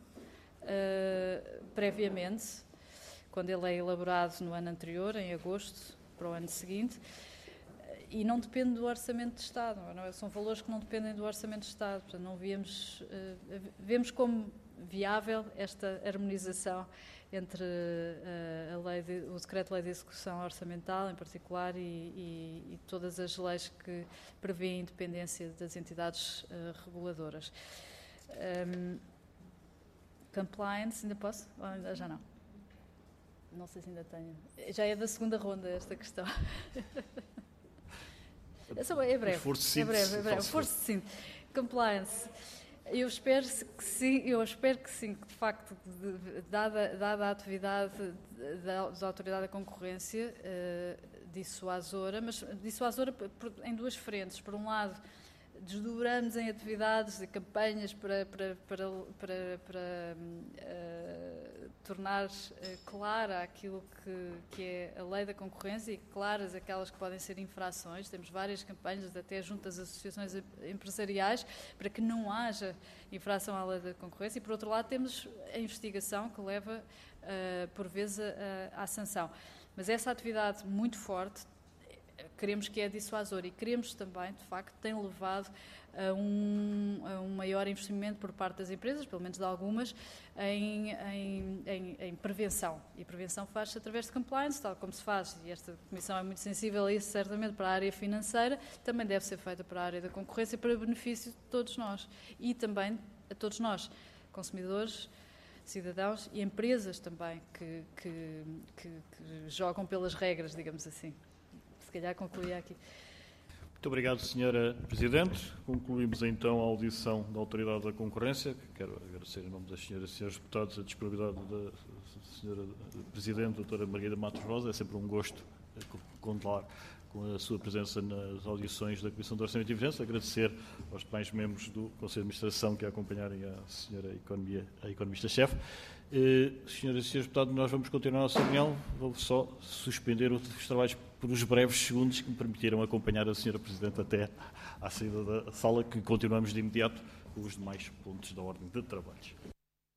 uh, previamente, quando ele é elaborado no ano anterior, em agosto, para o ano seguinte, e não depende do Orçamento de Estado, não é? São valores que não dependem do Orçamento de Estado, portanto não vemos, uh, vemos como viável esta harmonização entre uh, a lei de, o Decreto-Lei de Execução Orçamental, em particular, e, e, e todas as leis que prevêem a independência das entidades uh, reguladoras. Um, compliance, ainda posso? Ou ainda já não? Não sei se ainda tenho. Já é da segunda ronda esta questão. É breve, é breve, é breve. Força de cinto. Compliance. Eu espero que sim, eu espero que sim, que de facto, de, dada, dada a atividade da, da Autoridade da Concorrência, uh, dissuasora, mas dissuasora em duas frentes. Por um lado, desdobramos em atividades e campanhas para, para, para, para, para uh, tornar uh, clara aquilo que, que é a lei da concorrência e claras aquelas que podem ser infrações. Temos várias campanhas, até junto às associações empresariais, para que não haja infração à lei da concorrência. E, por outro lado, temos a investigação que leva, uh, por vezes, à sanção. Mas essa atividade muito forte, queremos que é dissuasor e queremos também, de facto, tem levado a um, a um maior investimento por parte das empresas, pelo menos de algumas, em, em, em, em prevenção. E prevenção faz-se através de compliance, tal como se faz, e esta Comissão é muito sensível a isso, certamente, para a área financeira, também deve ser feita para a área da concorrência, para benefício de todos nós. E também a todos nós, consumidores, cidadãos e empresas também, que, que, que, que jogam pelas regras, digamos assim. Se calhar concluía aqui. Muito obrigado, senhora Presidente. Concluímos então a audição da Autoridade da Concorrência. Quero agradecer em nome das senhoras e senhores deputados a disponibilidade da senhora Presidente, doutora Margarida Matos Rosa. É sempre um gosto contar com a sua presença nas audições da Comissão de Orçamento e Finanças. Agradecer aos demais membros do Conselho de Administração que acompanharem a senhora Economia, a Economista-Chefe. Eh, senhoras e senhores deputados, nós vamos continuar a nossa reunião. Vou só suspender os trabalhos por os breves segundos que me permitiram acompanhar a senhora Presidente até à saída da sala, que continuamos de imediato com os demais pontos da ordem de trabalhos.